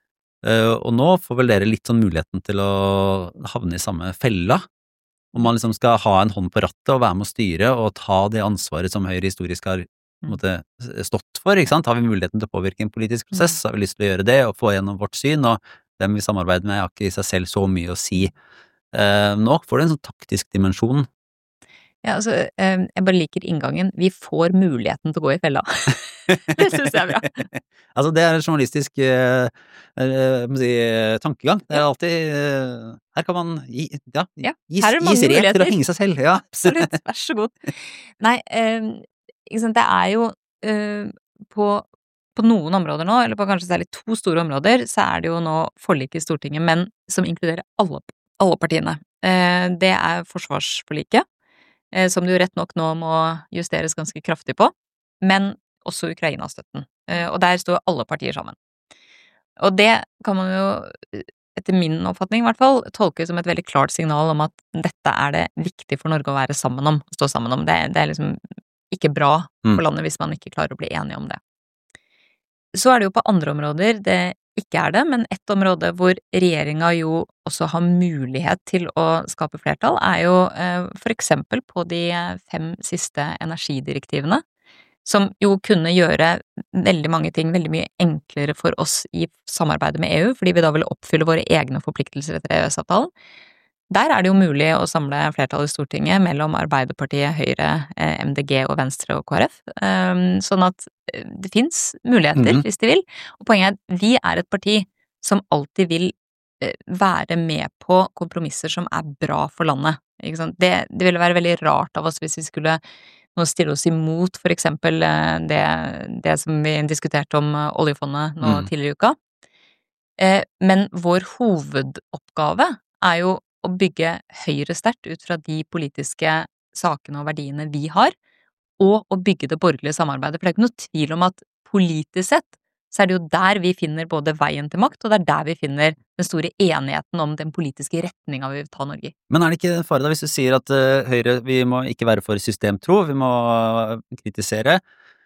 Og nå får vel dere litt sånn muligheten til å havne i samme fella, om man liksom skal ha en hånd på rattet og være med å styre og ta det ansvaret som Høyre historisk har på en måte stått for, ikke sant? Har vi muligheten til å påvirke en politisk prosess, har vi lyst til å gjøre det og få gjennom vårt syn, og hvem vi samarbeider med har ikke i seg selv så mye å si. Nå får det en sånn taktisk dimensjon. Ja, altså, jeg bare liker inngangen. Vi får muligheten til å gå i fella. Det synes jeg er bra. Altså, det er en journalistisk tankegang. Det er alltid her kan man gis rett til å henge seg selv. Ja. Absolutt, vær så god. Nei, ikke sant, det er jo på noen områder nå, eller på kanskje særlig 2 store områder, så er det jo nå forlik i Stortinget, men som inkluderer alle partiene. Det er forsvarsforliket, som det jo rett nok nå må justeres ganske kraftig på, men også Ukraina-støtten. Og der står alle partier sammen. Og det kan man jo, etter min oppfatning i hvert fall, tolke som et veldig klart signal om at dette er det viktig for Norge å være sammen om, stå sammen om. Det er liksom ikke bra for landet hvis man ikke klarer å bli enige om det. Så er det jo på andre områder det ikke er det, men et område hvor regjeringa jo også har mulighet til å skape flertall, er jo for eksempel på de 5 siste energidirektivene, som jo kunne gjøre veldig mange ting veldig mye enklere for oss i samarbeidet med EU, fordi vi da ville oppfylle våre egne forpliktelser etter EØS-avtalen. Der er det jo mulig å samle flertall i Stortinget mellom Arbeiderpartiet, Høyre, MDG og Venstre og KrF, sånn at det finnes muligheter hvis de vil. Og poenget er at vi er et parti som alltid vil være med på kompromisser som er bra for landet. Ikke sant? Det ville være veldig rart av oss hvis vi skulle nå stille oss imot for eksempel det som vi diskuterte om oljefondet nå tidligere i uka. Men vår hovedoppgave er jo å bygge Høyre sterkt ut fra de politiske sakene og verdiene vi har, og å bygge det borgerlige samarbeidet. For det er ikke noe tvil om at politisk sett så er det jo der vi finner både veien til makt, og det er der vi finner den store enigheten om den politiske retninga vi vil ta Norge i. Men er det ikke en fare da hvis du sier at Høyre, vi må ikke være for systemtro, vi må kritisere,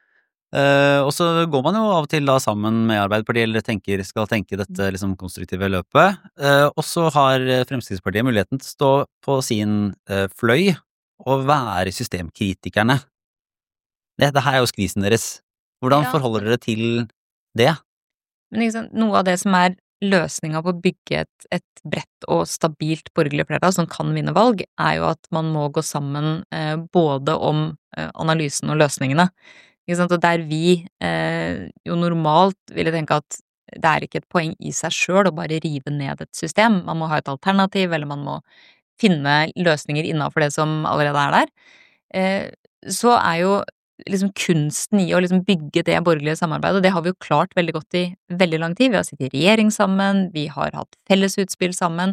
og så går man jo av og til da sammen med Arbeiderpartiet, eller skal tenke dette liksom konstruktive løpet, og så har Fremskrittspartiet muligheten til å stå på sin fløy og være systemkritikerne. Det her er jo skvisen deres. Hvordan forholder dere til det? Men ikke sant, noe av det som er løsninga på å bygge et bredt og stabilt borgerlig flertall som kan vinne valg, er jo at man må gå sammen både om analysen og løsningene. Ikke sant? Og der vi jo normalt ville tenke at det er ikke et poeng i seg selv å bare rive ned et system. Man må ha et alternativ, eller man må finne løsninger innenfor det som allerede er der. Så er jo liksom kunsten i å liksom bygge det borgerlige samarbeidet, og det har vi jo klart veldig godt i veldig lang tid. Vi har sittet i regjering sammen, vi har hatt felles utspill sammen,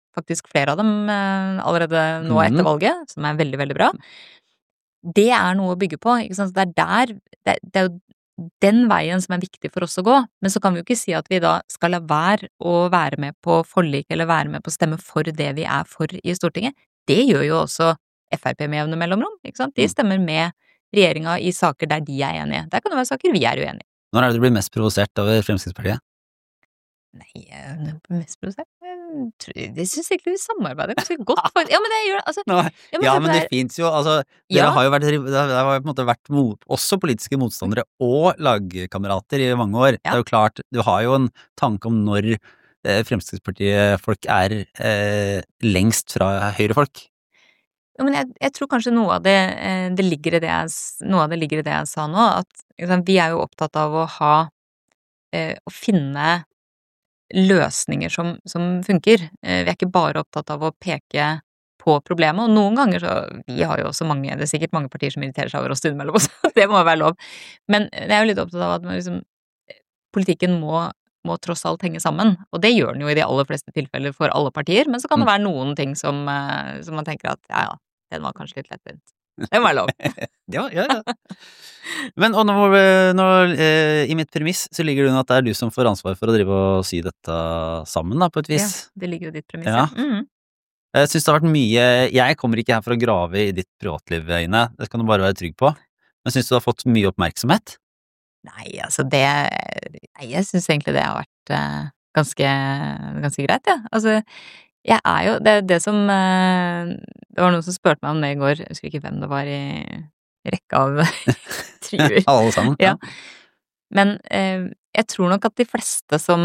faktisk flere av dem allerede nå etter valget, som veldig, veldig bra. Det noe å bygge på, ikke sant? Det er jo den veien som viktig for oss å gå, men så kan vi jo ikke si at vi da skal la være å være med på forlik eller være med på å stemme for det vi for i Stortinget. Det gjør jo også FrP med jevne mellomrom, ikke sant? De stemmer med regjeringa i saker der de enige. Der kan det være saker vi uenige. Når det du blir mest provosert over Fremskrittspartiet? Nei, mest provosert? Det synes egentlig vi samarbeider ganske godt for. Ja, men det gjør det, altså. Men det finnes jo, altså, dere har jo vært, det har på en måte vært også politiske motstandere og lagkamerater i mange år. Det jo klart, du har jo en tanke om når Fremskrittspartiet-folk lengst fra Høyre-folk. Ja, men jeg tror kanskje noe av det ligger i det jeg sa nå, at liksom, vi jo opptatt av å å finne løsninger som funker. Vi ikke bare opptatt av å peke på problemet, og noen ganger vi har jo også det sikkert mange partier som irriterer seg over oss innimellom også, det må være lov. Men jeg jo litt opptatt av at liksom, politikken må tross alt henge sammen, og det gjør den jo i de aller fleste tilfeller for alle partier, men så kan det være noen ting som man tenker at ja, den var kanskje litt lettvint. Det må være lov. Ja. Men og i mitt premiss så ligger det under at det du som får ansvar for å drive og sy dette sammen da, på et vis. Ja, det ligger jo ditt premiss. Ja. Jeg synes det har vært mye, jeg kommer ikke her for å grave i ditt privatliv, Ine, det kan du bare være trygg på, men synes du har fått mye oppmerksomhet? Nei, altså jeg synes egentlig det har vært ganske greit, ja. Altså, jeg jo, det som, det var noen som spørte meg om det i går, jeg husker ikke hvem det var i rekka av trier. Alle sammen. Ja. Men jeg tror nok at de fleste som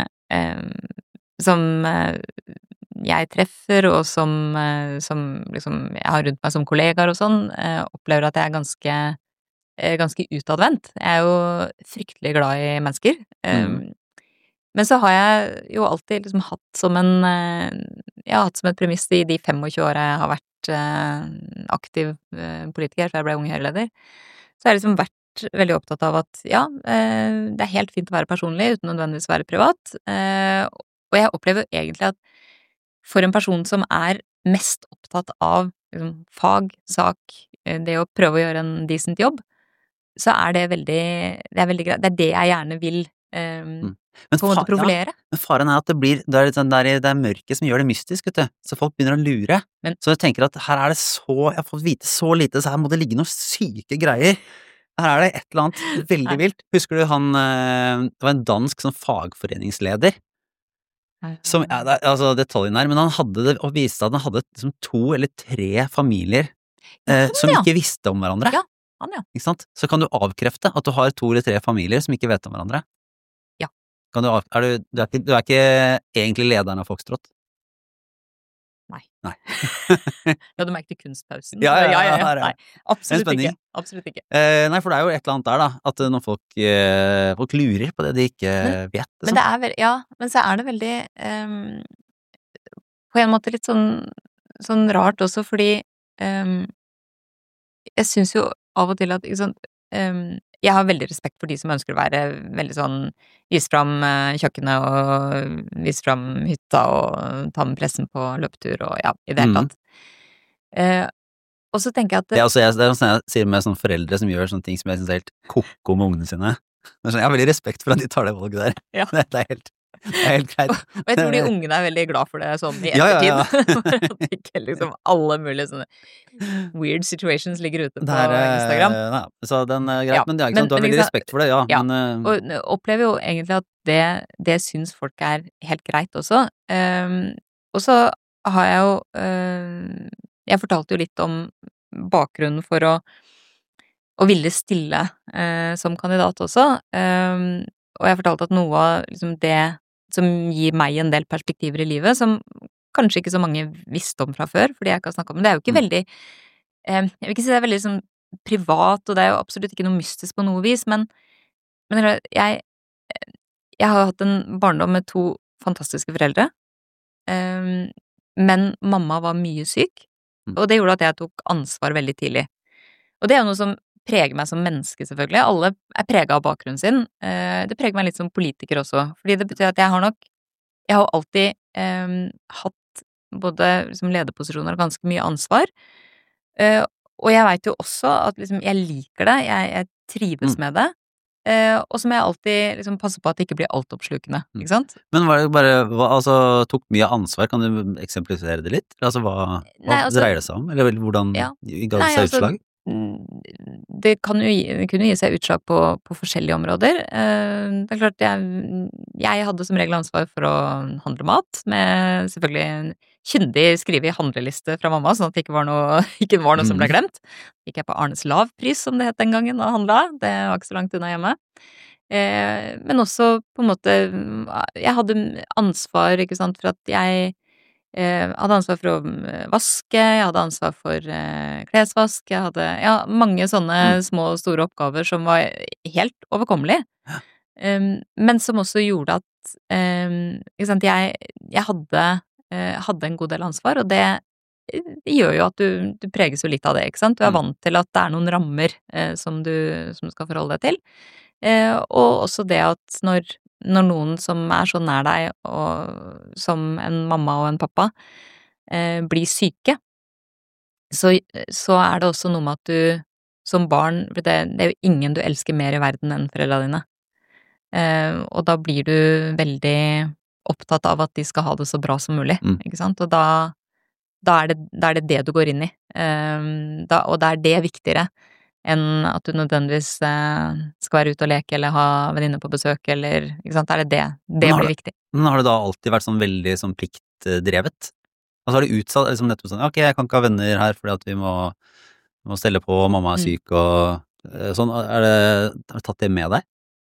jeg treffer, og som liksom jeg har rundt meg som kollegaer og sånn, opplever at jeg ganske utadvendt. Jeg jo fryktelig glad i mennesker. Men så har jeg jo alltid liksom hatt som et premiss i de 25 årene jeg har vært aktiv politiker, før jeg ble ung Høyre-leder, så har jeg liksom vært veldig opptatt av at ja, det helt fint å være personlig uten nødvendigvis å være privat, og jeg opplever egentlig at for en person som mest opptatt av liksom, fag, sak, det å prøve å gjøre en decent jobb, så det veldig greit. Det det jeg gjerne vil på en måte profilere. Ja, men faren at det mørket som gjør det mystisk, vet du. Så folk begynner å lure. Så jeg tenker at her det jeg har fått vite så lite, så her må det ligge noen syke greier. Her det et eller annet veldig vilt. Husker du det var en dansk sånn fagforeningsleder? Som, altså detaljen her, men han hadde det, og viste at han hadde liksom 2 eller 3 familier som ikke visste om hverandre. Ja. Ikke sant? Så kan du avkrefte at du har 2 eller 3 familier som ikke vet om hverandre. Ja. Kan du ikke egentlig lederen av Foxtrot? Nei. Ja, du merket kunstpausen. Ja. Nei, absolutt ikke. Nei, for det jo et eller annet der da, at når folk lurer på det de ikke vet. Men det men så det veldig på en måte litt sånn rart også, fordi jeg synes jo av og til at ikke sant, jeg har veldig respekt for de som ønsker å være veldig sånn vise fram kjøkkenet og vise fram hytta og ta med pressen på løpetur og ja, i det hele tatt. Og så tenker jeg at det noe sånn jeg sier med sånne foreldre som gjør sånne ting som jeg synes helt koko med ungene sine. Jeg har veldig respekt for at de tar det valget der. Ja. Det helt greit. Og jeg tror de ungene veldig glad for det sånn i ettertid. Ja. At ikke liksom alle mulige sånne weird situations ligger ute på Instagram. Nei, så den greit, men det ikke sant, du har veldig respekt for det, ja. Ja, men, og opplever jo egentlig at det syns folk helt greit også. Og så har jeg jo jeg fortalte jo litt om bakgrunnen for å ville stille som kandidat også. Og jeg fortalte at noe av liksom det som gir meg en del perspektiver i livet, som kanskje ikke så mange visste om fra før, fordi jeg ikke har snakket om det. Det jo ikke veldig jeg vil ikke si det veldig sånn privat, og det jo absolutt ikke noe mystisk på noe vis, men jeg har hatt en barndom med 2 fantastiske foreldre, men mamma var mye syk, og det gjorde at jeg tok ansvar veldig tidlig. Og det jo noe som preger meg som menneske, selvfølgelig. Alle preget av bakgrunnen sin. Det preger meg litt som politiker også, fordi det betyr at jeg har alltid hatt både liksom lederposisjoner og ganske mye ansvar. Og jeg vet jo også at liksom jeg liker det, jeg trives med det. Og så må jeg alltid liksom passe på at det ikke blir altoppslukende, ikke sant? Men var det bare, altså, tok mye ansvar, kan du eksemplifisere det litt? Altså, hva Nei, altså, dreier det seg om? Eller hvordan ja. ga det Nei, seg altså, utslag? det kunne gi seg utslag på forskjellige områder. Det klart jeg hadde som regel ansvar for å handle mat, med selvfølgelig en kyndig skrevet handleliste fra mamma, sånn at det ikke var noe som ble glemt. Gikk jeg på Arnes lavpris, som det het den gangen, og handla. Det var ikke så langt unna hjemme. Men også på en måte jeg hadde ansvar, ikke sant, for at jeg hadde ansvar for å vaske, jeg hadde ansvar for klesvask, jeg hadde mange sånne små og store oppgaver som var helt overkommelige. Men som også gjorde at ikke sant, jeg hadde en god del ansvar, og det gjør jo at du preges jo litt av det, ikke sant? Du er vant til at det er noen rammer som du skal forholde deg til. Og også det at når noen som er så nær deg, og som en mamma og en pappa, blir syke, så er det også noe med at du som barn, for det er jo ingen du elsker mer i verden enn foreldrene dine. Og da blir du veldig opptatt av at de skal ha det så bra som mulig, ikke sant? Og da er det du går inn i. Og da er det viktigere enn at du nødvendigvis skal være ute og leke eller ha venninner på besøk, eller, ikke sant, det blir viktig. Men har det da alltid vært sånn veldig sånn pliktdrevet? Altså har det utsatt, liksom nettopp sånn, ok, jeg kan ikke ha venner her fordi at vi må stelle på, og mamma er syk, og sånn, har du tatt det med deg?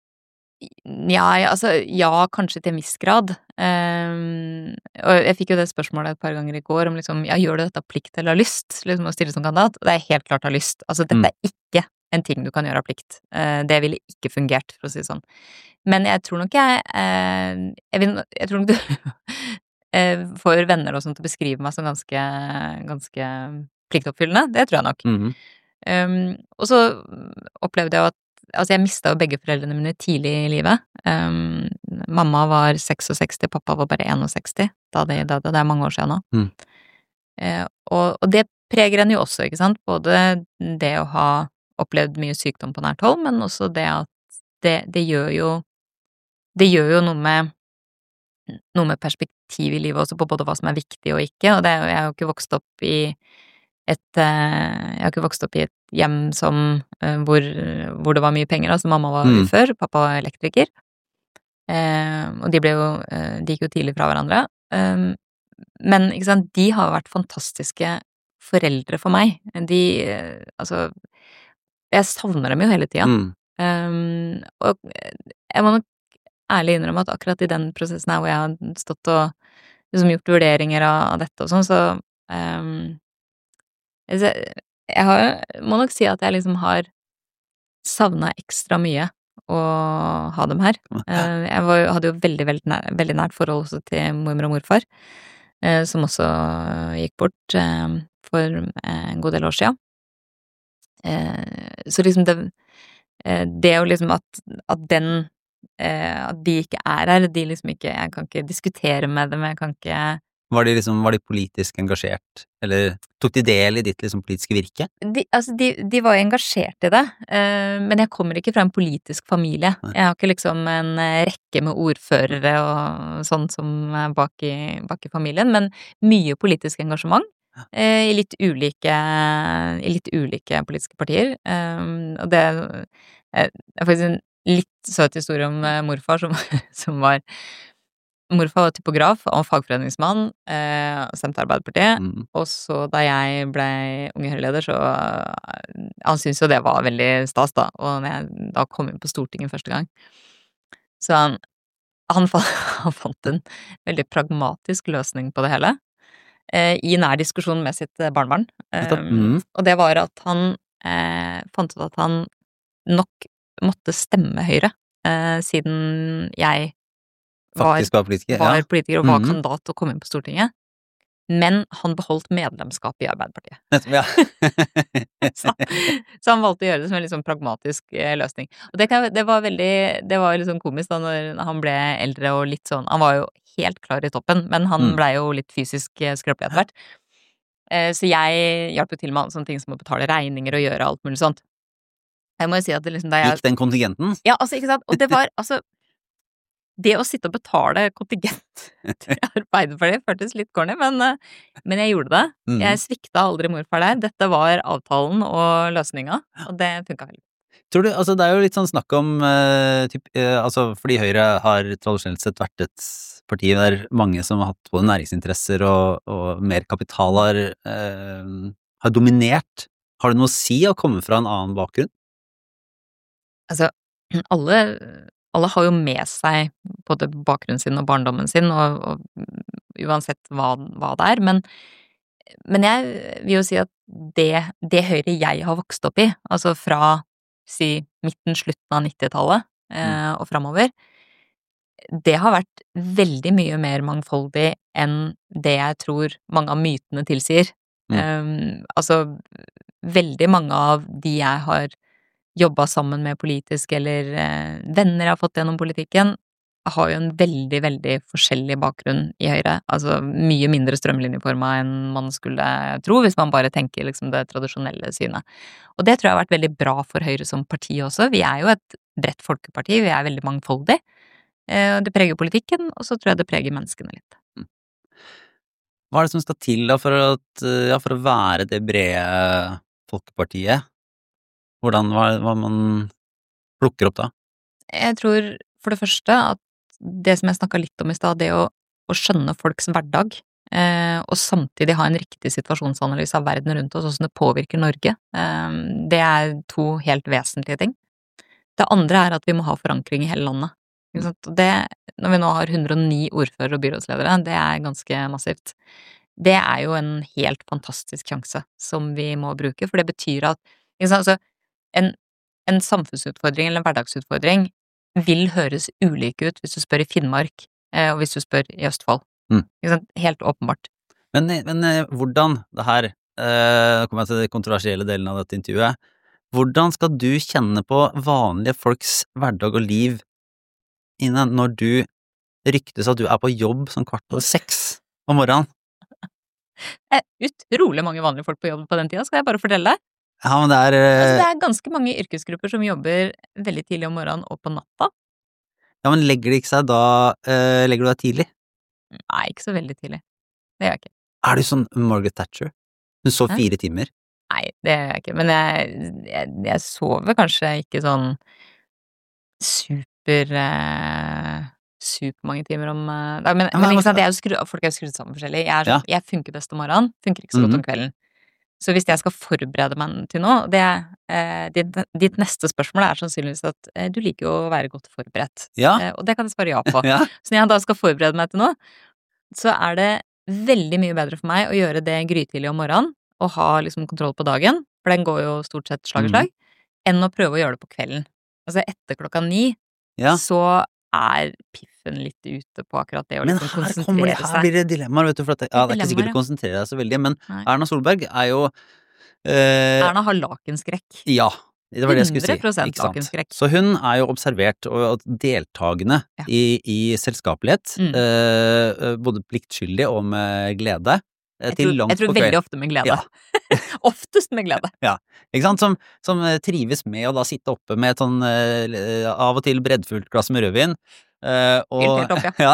Ja, kanskje til en viss grad. Og jeg fikk jo det spørsmålet et par ganger i går om liksom, gjør du dette av plikt eller av lyst, liksom å stille som kandidat? Og det er helt klart av lyst. Altså, dette er ikke en ting du kan gjøre av plikt. Det ville ikke fungert, for å si det sånn. Men jeg tror nok jeg tror nok du får venner og sånt til å beskrive meg som ganske pliktoppfyllende. Det tror jeg nok. Og så opplevde jeg at jeg mistet jo begge foreldrene mine tidlig i livet. Mamma var 66, pappa var bare 61 da de døde. Det er mange år siden nå. Og det preger en jo også, ikke sant? Både det å ha opplevd mye sykdom på nært hold, men også det at det gjør jo noe med perspektiv i livet også, på både hva som er viktig og ikke. Og jeg har jo ikke vokst opp i et hjem hvor det var mye penger. Altså mamma var ufør, pappa var elektriker. Og de gikk jo tidlig fra hverandre. Men ikke sant, de har vært fantastiske foreldre for meg. Altså, jeg savner dem jo hele tida. Og jeg må nok ærlig innrømme at akkurat i den prosessen her hvor jeg har stått og liksom gjort vurderinger av dette og sånn, så jeg må nok si at jeg liksom har savnet ekstra mye å ha dem her. Jeg hadde jo veldig nært forhold også til mormor og morfar, som også gikk bort for en god del år siden. Så liksom det å liksom at de ikke er her, jeg kan ikke diskutere med dem, jeg kan ikke. Var de politisk engasjert, eller tok de del i ditt liksom politiske virke? De var engasjert i det, men jeg kommer ikke fra en politisk familie. Jeg har ikke liksom en rekke med ordførere og sånn som er bak i familien, men mye politisk engasjement i litt ulike politiske partier. Og det er faktisk en litt søt historie om morfar som var Morfar var typograf og fagforeningsmann, stemte Arbeiderpartiet, og så da jeg ble unge Høyre-leder, så han syntes jo det var veldig stas da, og når jeg da kom inn på Stortinget første gang, så han fant en veldig pragmatisk løsning på det hele, i nær diskusjon med sitt barnebarn, og det var at han fant ut at han nok måtte stemme Høyre, siden jeg var politiker og var kandidat til å komme inn på Stortinget. Men han beholdt medlemskap i Arbeiderpartiet. Nettopp, ja. Så han valgte å gjøre det som en litt sånn pragmatisk løsning. Og det var litt sånn komisk da når han ble eldre og litt sånn, han var jo helt klar i toppen, men han ble jo litt fysisk skrøpelig etter hvert. Så jeg hjalp jo til med sånne ting som å betale regninger og gjøre alt mulig sånt. Jeg må jo si at det liksom da Gikk den kontingenten? Ja, altså, ikke sant, og det var, altså, det å sitte og betale kontingent til Arbeiderpartiet føltes litt corny, men jeg gjorde det. Jeg svikta aldri morfar der. Dette var avtalen og løsninga, og det funka veldig. Tror du, altså det er jo litt sånn snakk om, altså fordi Høyre har tradisjonelt sett vært et parti der mange som har hatt både næringsinteresser og mer kapital har dominert. Har det noe å si å komme fra en annen bakgrunn? Altså, alle har jo med seg både bakgrunnen sin og barndommen sin, og uansett hva det er, men jeg vil jo si at det Høyre jeg har vokst opp i, altså fra, si, slutten av 90-tallet og framover, det har vært veldig mye mer mangfoldig enn det jeg tror mange av mytene tilsier. Altså, veldig mange av de jeg har jobbet sammen med politisk, eller venner jeg har fått gjennom politikken, har jo en veldig, veldig forskjellig bakgrunn i Høyre. Altså mye mindre strømlinjeforma enn man skulle tro, hvis man bare tenker liksom det tradisjonelle synet. Og det tror jeg har vært veldig bra for Høyre som parti også. Vi er jo et bredt folkeparti, vi er veldig mangfoldig. Det preger politikken, og så tror jeg det preger menneskene litt. Hva er det som skal til da for å være det brede folkepartiet? Hva man plukker opp da? Jeg tror for det første at det som jeg snakket litt om i stad, det å skjønne folks hverdag, og samtidig ha en riktig situasjonsanalyse av verden rundt oss, og hvordan det påvirker Norge, det er to helt vesentlige ting. Det andre er at vi må ha forankring i hele landet. Ikke sant? Det, når vi nå har 109 ordfører og byrådsledere, det er ganske massivt. Det er jo en helt fantastisk sjanse som vi må bruke, for det betyr at, ikke sant, altså, en samfunnsutfordring eller en hverdagsutfordring vil høres ulike ut hvis du spør i Finnmark, og hvis du spør i Østfold. Ikke sant? Helt åpenbart. Men hvordan, det her, kommer jeg til den kontroversielle delen av dette intervjuet, hvordan skal du kjenne på vanlige folks hverdag og liv når du ryktes at du er på jobb sånn 5:15 om morgenen? Utrolig mange vanlige folk på jobb på den tida, skal jeg bare fortelle deg. Ja, men altså, det er ganske mange yrkesgrupper som jobber veldig tidlig om morgenen og på natta. Ja, men legger du deg tidlig? Nei, ikke så veldig tidlig. Det gjør jeg ikke. Er du sånn Margaret Thatcher? Hun sov 4 timer? Nei, det gjør jeg ikke, men jeg sover kanskje ikke sånn supermange timer om men ikke sant, folk er jo skrudd sammen forskjellig. Jeg funker best om morgenen, funker ikke så godt om kvelden. Så hvis jeg skal forberede meg til noe, ditt neste spørsmål er sannsynligvis at du liker jo å være godt forberedt. Og det kan jeg svare ja på. Så når jeg da skal forberede meg til noe, så er det veldig mye bedre for meg å gjøre det grytidlig om morgenen, og ha liksom kontroll på dagen, for den går jo stort sett slag i slag, enn å prøve å gjøre det på kvelden. Altså etter 9:00, så er piffen litt ute på akkurat det å liksom konsentrere seg. Her blir det dilemmaer, vet du, for det er ikke sikkert du konsentrerer deg så veldig, men Erna Solberg er jo Erna har lakenskrekk. Ja, det var det jeg skulle si. 100% lakenskrekk. Så hun er jo observert og deltagende i selskapelighet, både pliktskyldig og med glede. Jeg tror veldig ofte med glede. Oftest med glede. Ja, ikke sant? Som trives med å da sitte oppe med et sånn av og til breddfullt glass med rødvin, Helt opp, ja.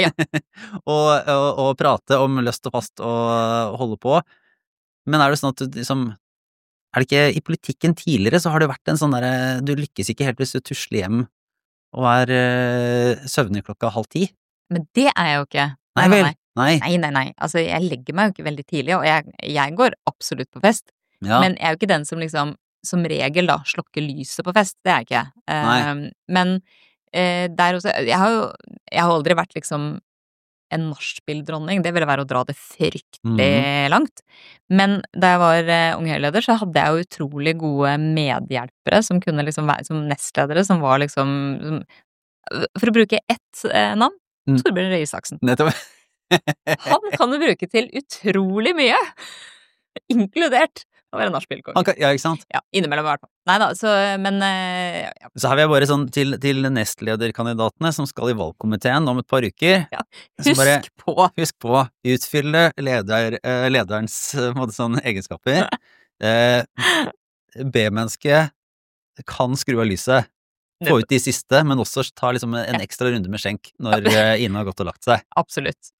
og prate om løst og fast og holde på. Men er det sånn at du liksom, er det ikke i politikken tidligere så har det vært en sånn der, du lykkes ikke helt hvis du tusler hjem og er søvnig 9:30? Men det er jeg jo ikke. Nei. Altså, jeg legger meg jo ikke veldig tidlig, og jeg går absolutt på fest. Men jeg er jo ikke den som liksom, som regel da, slokker lyset på fest. Det er jeg ikke. Men der også, jeg har aldri vært liksom en nachspiel-dronning, det ville være å dra det fryktelig langt. Men da jeg var ung Høyre-leder, så hadde jeg jo utrolig gode medhjelpere som kunne liksom være som nestledere, som var liksom, for å bruke ett navn, Torbjørn Røe Isaksen. Nettopp. Han kan du bruke til utrolig mye, inkludert å være nachspielkonge. Ja, ikke sant? Ja, innimellom i hvert fall. Neida, så, men ja. Så her vil jeg bare sånn til nestlederkandidatene som skal i valgkomiteen om et par uker. Ja. Så bare Husk på, utfylle lederens sånn egenskaper. B-menneske kan skru av lyset, få ut de siste, men også ta liksom en ekstra runde med skjenk når Ine har gått og lagt seg. Absolutt.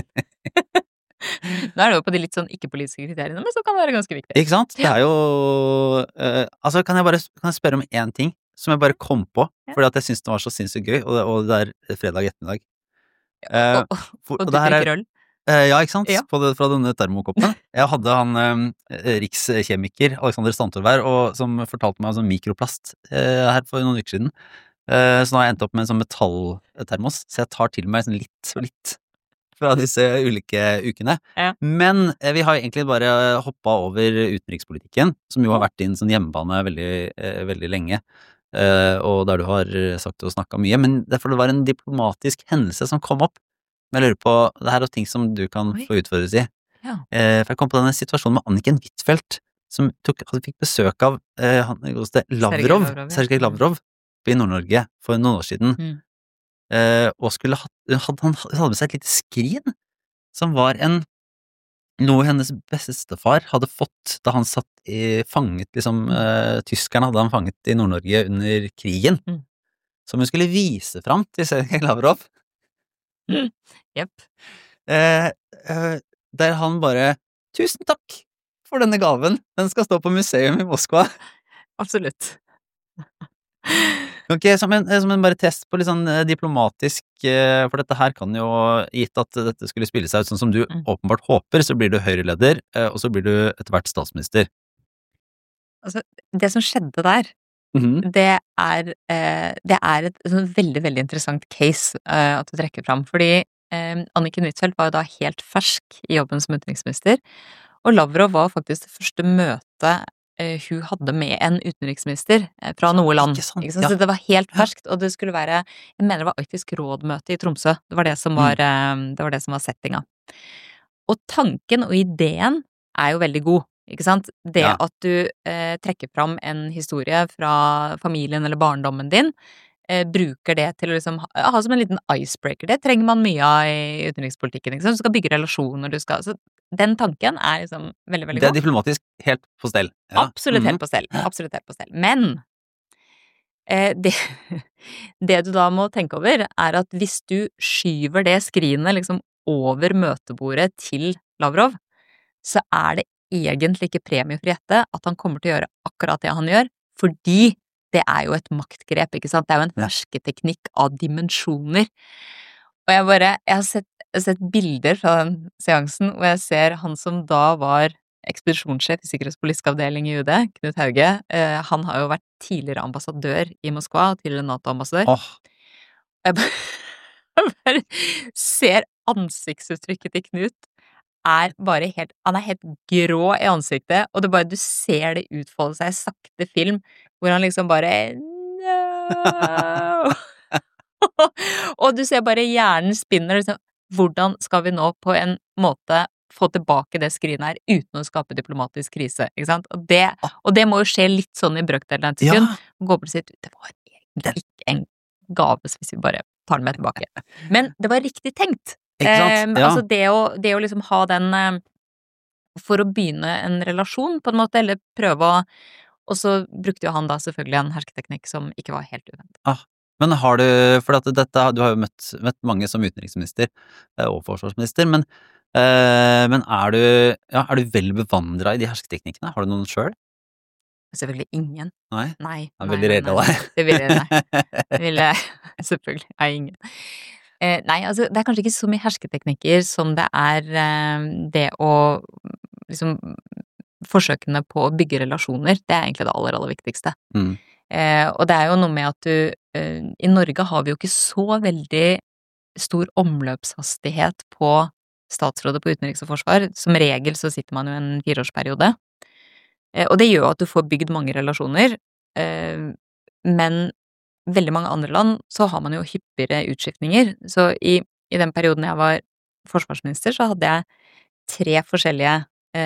Nå det jo på de litt sånn ikke-politiske kriteriene, men så kan det være ganske viktig. Ikke sant? Det jo altså, kan jeg spørre om en ting som jeg bare kom på, fordi at jeg synes det var så sinnssykt gøy, og det fredag ettermiddag. Og du drikker øl? Ja, ikke sant? Ja. Fra denne termokoppen. Jeg hadde han rikskjemiker Alexander Stantorvær, som fortalte meg om sånn mikroplast her for noen uker siden. Så nå har jeg endt opp med en sånn metalltermos, så jeg tar til meg sånn litt fra disse ulike ukene. Ja. Men vi har egentlig bare hoppet over utenrikspolitikken, som jo har vært din sånn hjemmebane veldig lenge, og der du har sagt og snakket mye, men derfor det var en diplomatisk hendelse som kom opp. Men jeg lurer på, det her ting som du kan få utfordres i. Ja. For jeg kom på denne situasjonen med Anniken Huitfeldt, som fikk besøk av Sergej Lavrov i Nord-Norge for noen år siden. Og han hadde med seg et lite skrin som var noe hennes bestefar hadde fått da han satt fanget tyskerne hadde han fanget i Nord-Norge under krigen, som hun skulle vise fram til Sergej Lavrov. Jepp. Der han bare, tusen takk for denne gaven, den skal stå på museum i Moskva. Absolutt. Ok, som en bare test på litt sånn diplomatisk, for dette her kan jo, gitt at dette skulle spille seg ut sånn som du åpenbart håper, så blir du Høyre-leder, og så blir du etter hvert statsminister. Altså, det som skjedde der, det et sånn veldig, veldig interessant case at du trekker fram, fordi Anniken Huitfeldt var jo da helt fersk i jobben som utenriksminister, og Lavrov var faktisk det første møtet hun hadde med en utenriksminister fra noe land. Ikke sant? Så det var helt ferskt, og det skulle være, jeg mener det var Arktisk rådmøte i Tromsø, det var det som var settinga. Og tanken og ideen jo veldig god, ikke sant? Det at du trekker fram en historie fra familien eller barndommen din, bruker det til å liksom ha som en liten icebreaker. Det trenger man mye av i utenrikspolitikken, ikke sant? Du skal bygge relasjoner, så den tanken liksom veldig, veldig god. Det diplomatisk helt på stell. Ja. Absolutt helt på stell. Absolutt helt på stell. Men det du da må tenke over, at hvis du skyver det skrinet liksom over møtebordet til Lavrov, så det egentlig ikke premie for gjette at han kommer til å gjøre akkurat det han gjør, fordi det jo et maktgrep, ikke sant? Det jo en hersketeknikk av dimensjoner. Og jeg har sett bilder fra den seansen, og jeg ser han som da var ekspedisjonssjef i Sikkerhetspolitisk avdeling i UD, Knut Hauge. Han har jo vært tidligere ambassadør i Moskva, tidligere NATO-ambassadør. Og jeg bare ser ansiktsuttrykket til Knut bare han helt grå i ansiktet, og du ser det utfolde seg sakte film, hvor han liksom bare no! Og du ser bare hjernen spinner, liksom, hvordan skal vi nå på en måte få tilbake det skrinet her uten å skape diplomatisk krise, ikke sant? Og det må jo skje litt sånn i brøkdelen av et sekund, og gå på og si, det var egentlig ikke en gave hvis vi bare tar den med tilbake. Men det var riktig tenkt. Altså det å liksom ha den for å begynne en relasjon på en måte, eller prøve å, og så brukte jo han da selvfølgelig en hersketeknikk som ikke var helt uventet. Men har du, for du har jo møtt mange som utenriksminister og forsvarsminister, men du vel bevandret i de hersketeknikkene? Har du noen selv? Selvfølgelig ingen. Nei? Nei. Veldig redd av deg. Det vil jeg, selvfølgelig, ingen. Nei, altså, det kanskje ikke så mye hersketeknikker som det det å liksom forsøkene på å bygge relasjoner, det egentlig det aller, aller viktigste. Og det jo noe med at i Norge har vi jo ikke så veldig stor omløpshastighet på statsrådet på utenriks og forsvar. Som regel så sitter man jo en 4-årsperiode. Og det gjør at du får bygd mange relasjoner, men veldig mange andre land så har man jo hyppigere utskiftninger. Så i den perioden jeg var forsvarsminister, så hadde jeg 3 forskjellige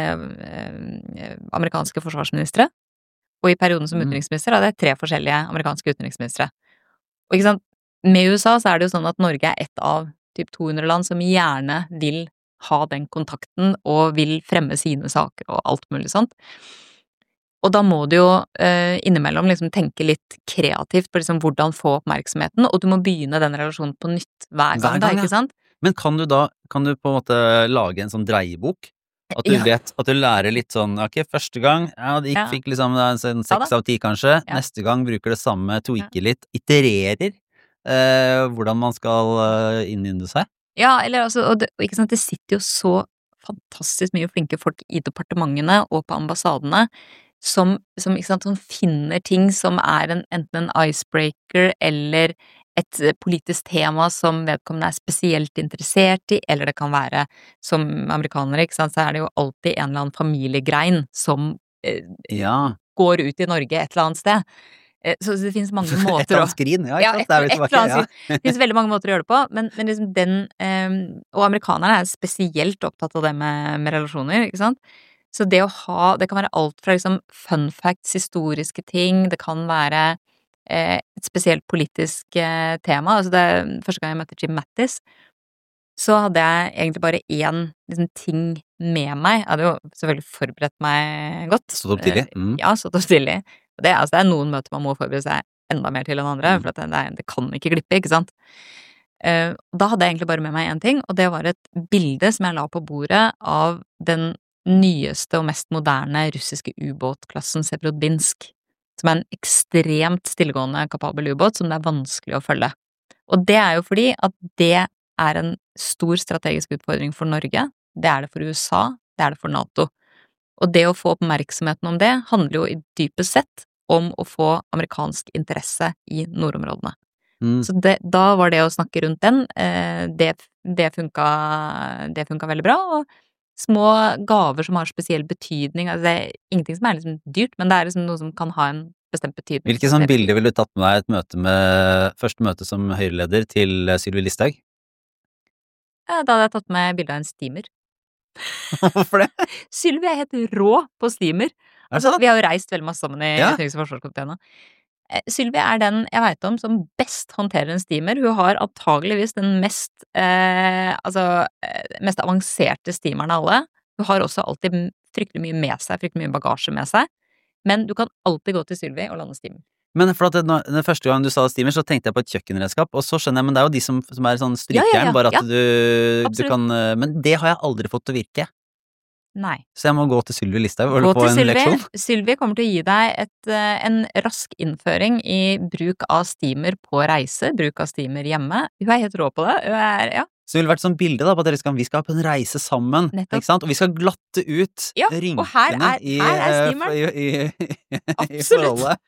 amerikanske forsvarsministre, og i perioden som utenriksminister hadde jeg 3 forskjellige amerikanske utenriksministre. Og ikke sant, med USA så det jo sånn at Norge et av typ 200 land som gjerne vil ha den kontakten og vil fremme sine saker og alt mulig sånt. Og da må du jo innimellom liksom tenke litt kreativt på liksom hvordan få oppmerksomheten, og du må begynne den relasjonen på nytt hver gang, da, ikke sant? Men kan du på en måte lage en sånn dreiebok? At du vet, at du lærer litt sånn, ok, første gang, det fikk liksom en 6 av 10 kanskje, neste gang bruker det samme, tweaker litt, itererer hvordan man skal innynde seg? Ja, eller altså, og ikke sant, det sitter jo så fantastisk mye flinke folk i departementene og på ambassadene, som ikke sant, som finner ting som enten en icebreaker eller et politisk tema som vedkommende spesielt interessert i, eller det kan være som amerikanere, ikke sant, så det jo alltid en eller annen familiegrein som går ut i Norge et eller annet sted. Så det finnes mange måter et eller annet skrin, det finnes veldig mange måter å gjøre det på, men liksom og amerikanerne spesielt opptatt av det med relasjoner, ikke sant? Så det det kan være alt fra liksom fun facts, historiske ting, det kan være et spesielt politisk tema. Altså første gang jeg møtte Jim Mattis, så hadde jeg egentlig bare én liksom, ting med meg. Jeg hadde jo selvfølgelig forberedt meg godt. Stått opp tidlig? Ja, stått opp tidlig. Det noen møter man må forberede seg enda mer til enn andre, for det kan ikke glippe, ikke sant? Da hadde jeg egentlig bare med meg én ting, og det var et bilde som jeg la på bordet av den nyeste og mest moderne russiske ubåtklassen Severodvinsk, som en ekstremt stillegående kapabel ubåt som det vanskelig å følge. Og det jo fordi at det en stor strategisk utfordring for Norge, det det for USA, det det for NATO. Og det å få oppmerksomheten om det handler jo i dypest sett om å få amerikansk interesse i nordområdene. Så da var det å snakke rundt den, det funka veldig bra, og små gaver som har spesiell betydning, altså det ingenting som liksom dyrt, men det liksom noe som kan ha en bestemt betydning. Hvilke sånn bilder ville du tatt med deg første møte som høyreleder til Sylvi Listhaug? Da hadde jeg tatt med bilde av en steamer. Hvorfor det? Sylvi helt rå på steamer. Altså, vi har jo reist veldig masse sammen i utenriks- og forsvarskomiteen nå. Sylvi den jeg vet om som best håndterer en steamer. Hun har antageligvis den mest avanserte steameren av alle. Hun har også alltid fryktelig mye med seg, fryktelig mye bagasje med seg. Men du kan alltid gå til Sylvi og lande steamer. Men for at den første gang du sa steamer, så tenkte jeg på et kjøkkenredskap, og så skjønner jeg, men det jo de som sånn strykjern, bare at du kan, men det har jeg aldri fått til å virke. Nei. Så jeg må gå til Sylvi Listhaug og få en leksjon? Sylvi kommer til å gi deg en rask innføring i bruk av steamer på reise, bruk av steamer hjemme. Hun helt rå på det. Så det ville vært sånn bilde da, på at vi skal på en reise sammen, ikke sant? Og vi skal glatte ut rynkene og her steameren. I forholdet.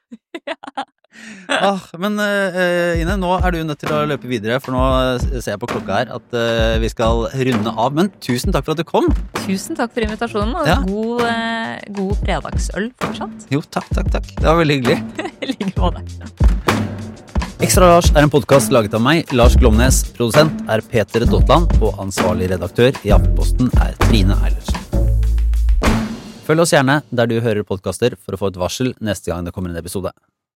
Men Ine, nå du nødt til å løpe videre, for nå ser jeg på klokka her at vi skal runde av, men tusen takk for at du kom. Tusen takk for invitasjonen, og god fredagsøl fortsatt. Jo, takk. Det var veldig hyggelig. Like måte. Ekstra Lars en podcast laget av meg, Lars Glomnes, produsent Peter Dottland, og ansvarlig redaktør i Aftenposten Trine Eilertsen. Følg oss gjerne der du hører podcaster for å få et varsel neste gang det kommer en episode.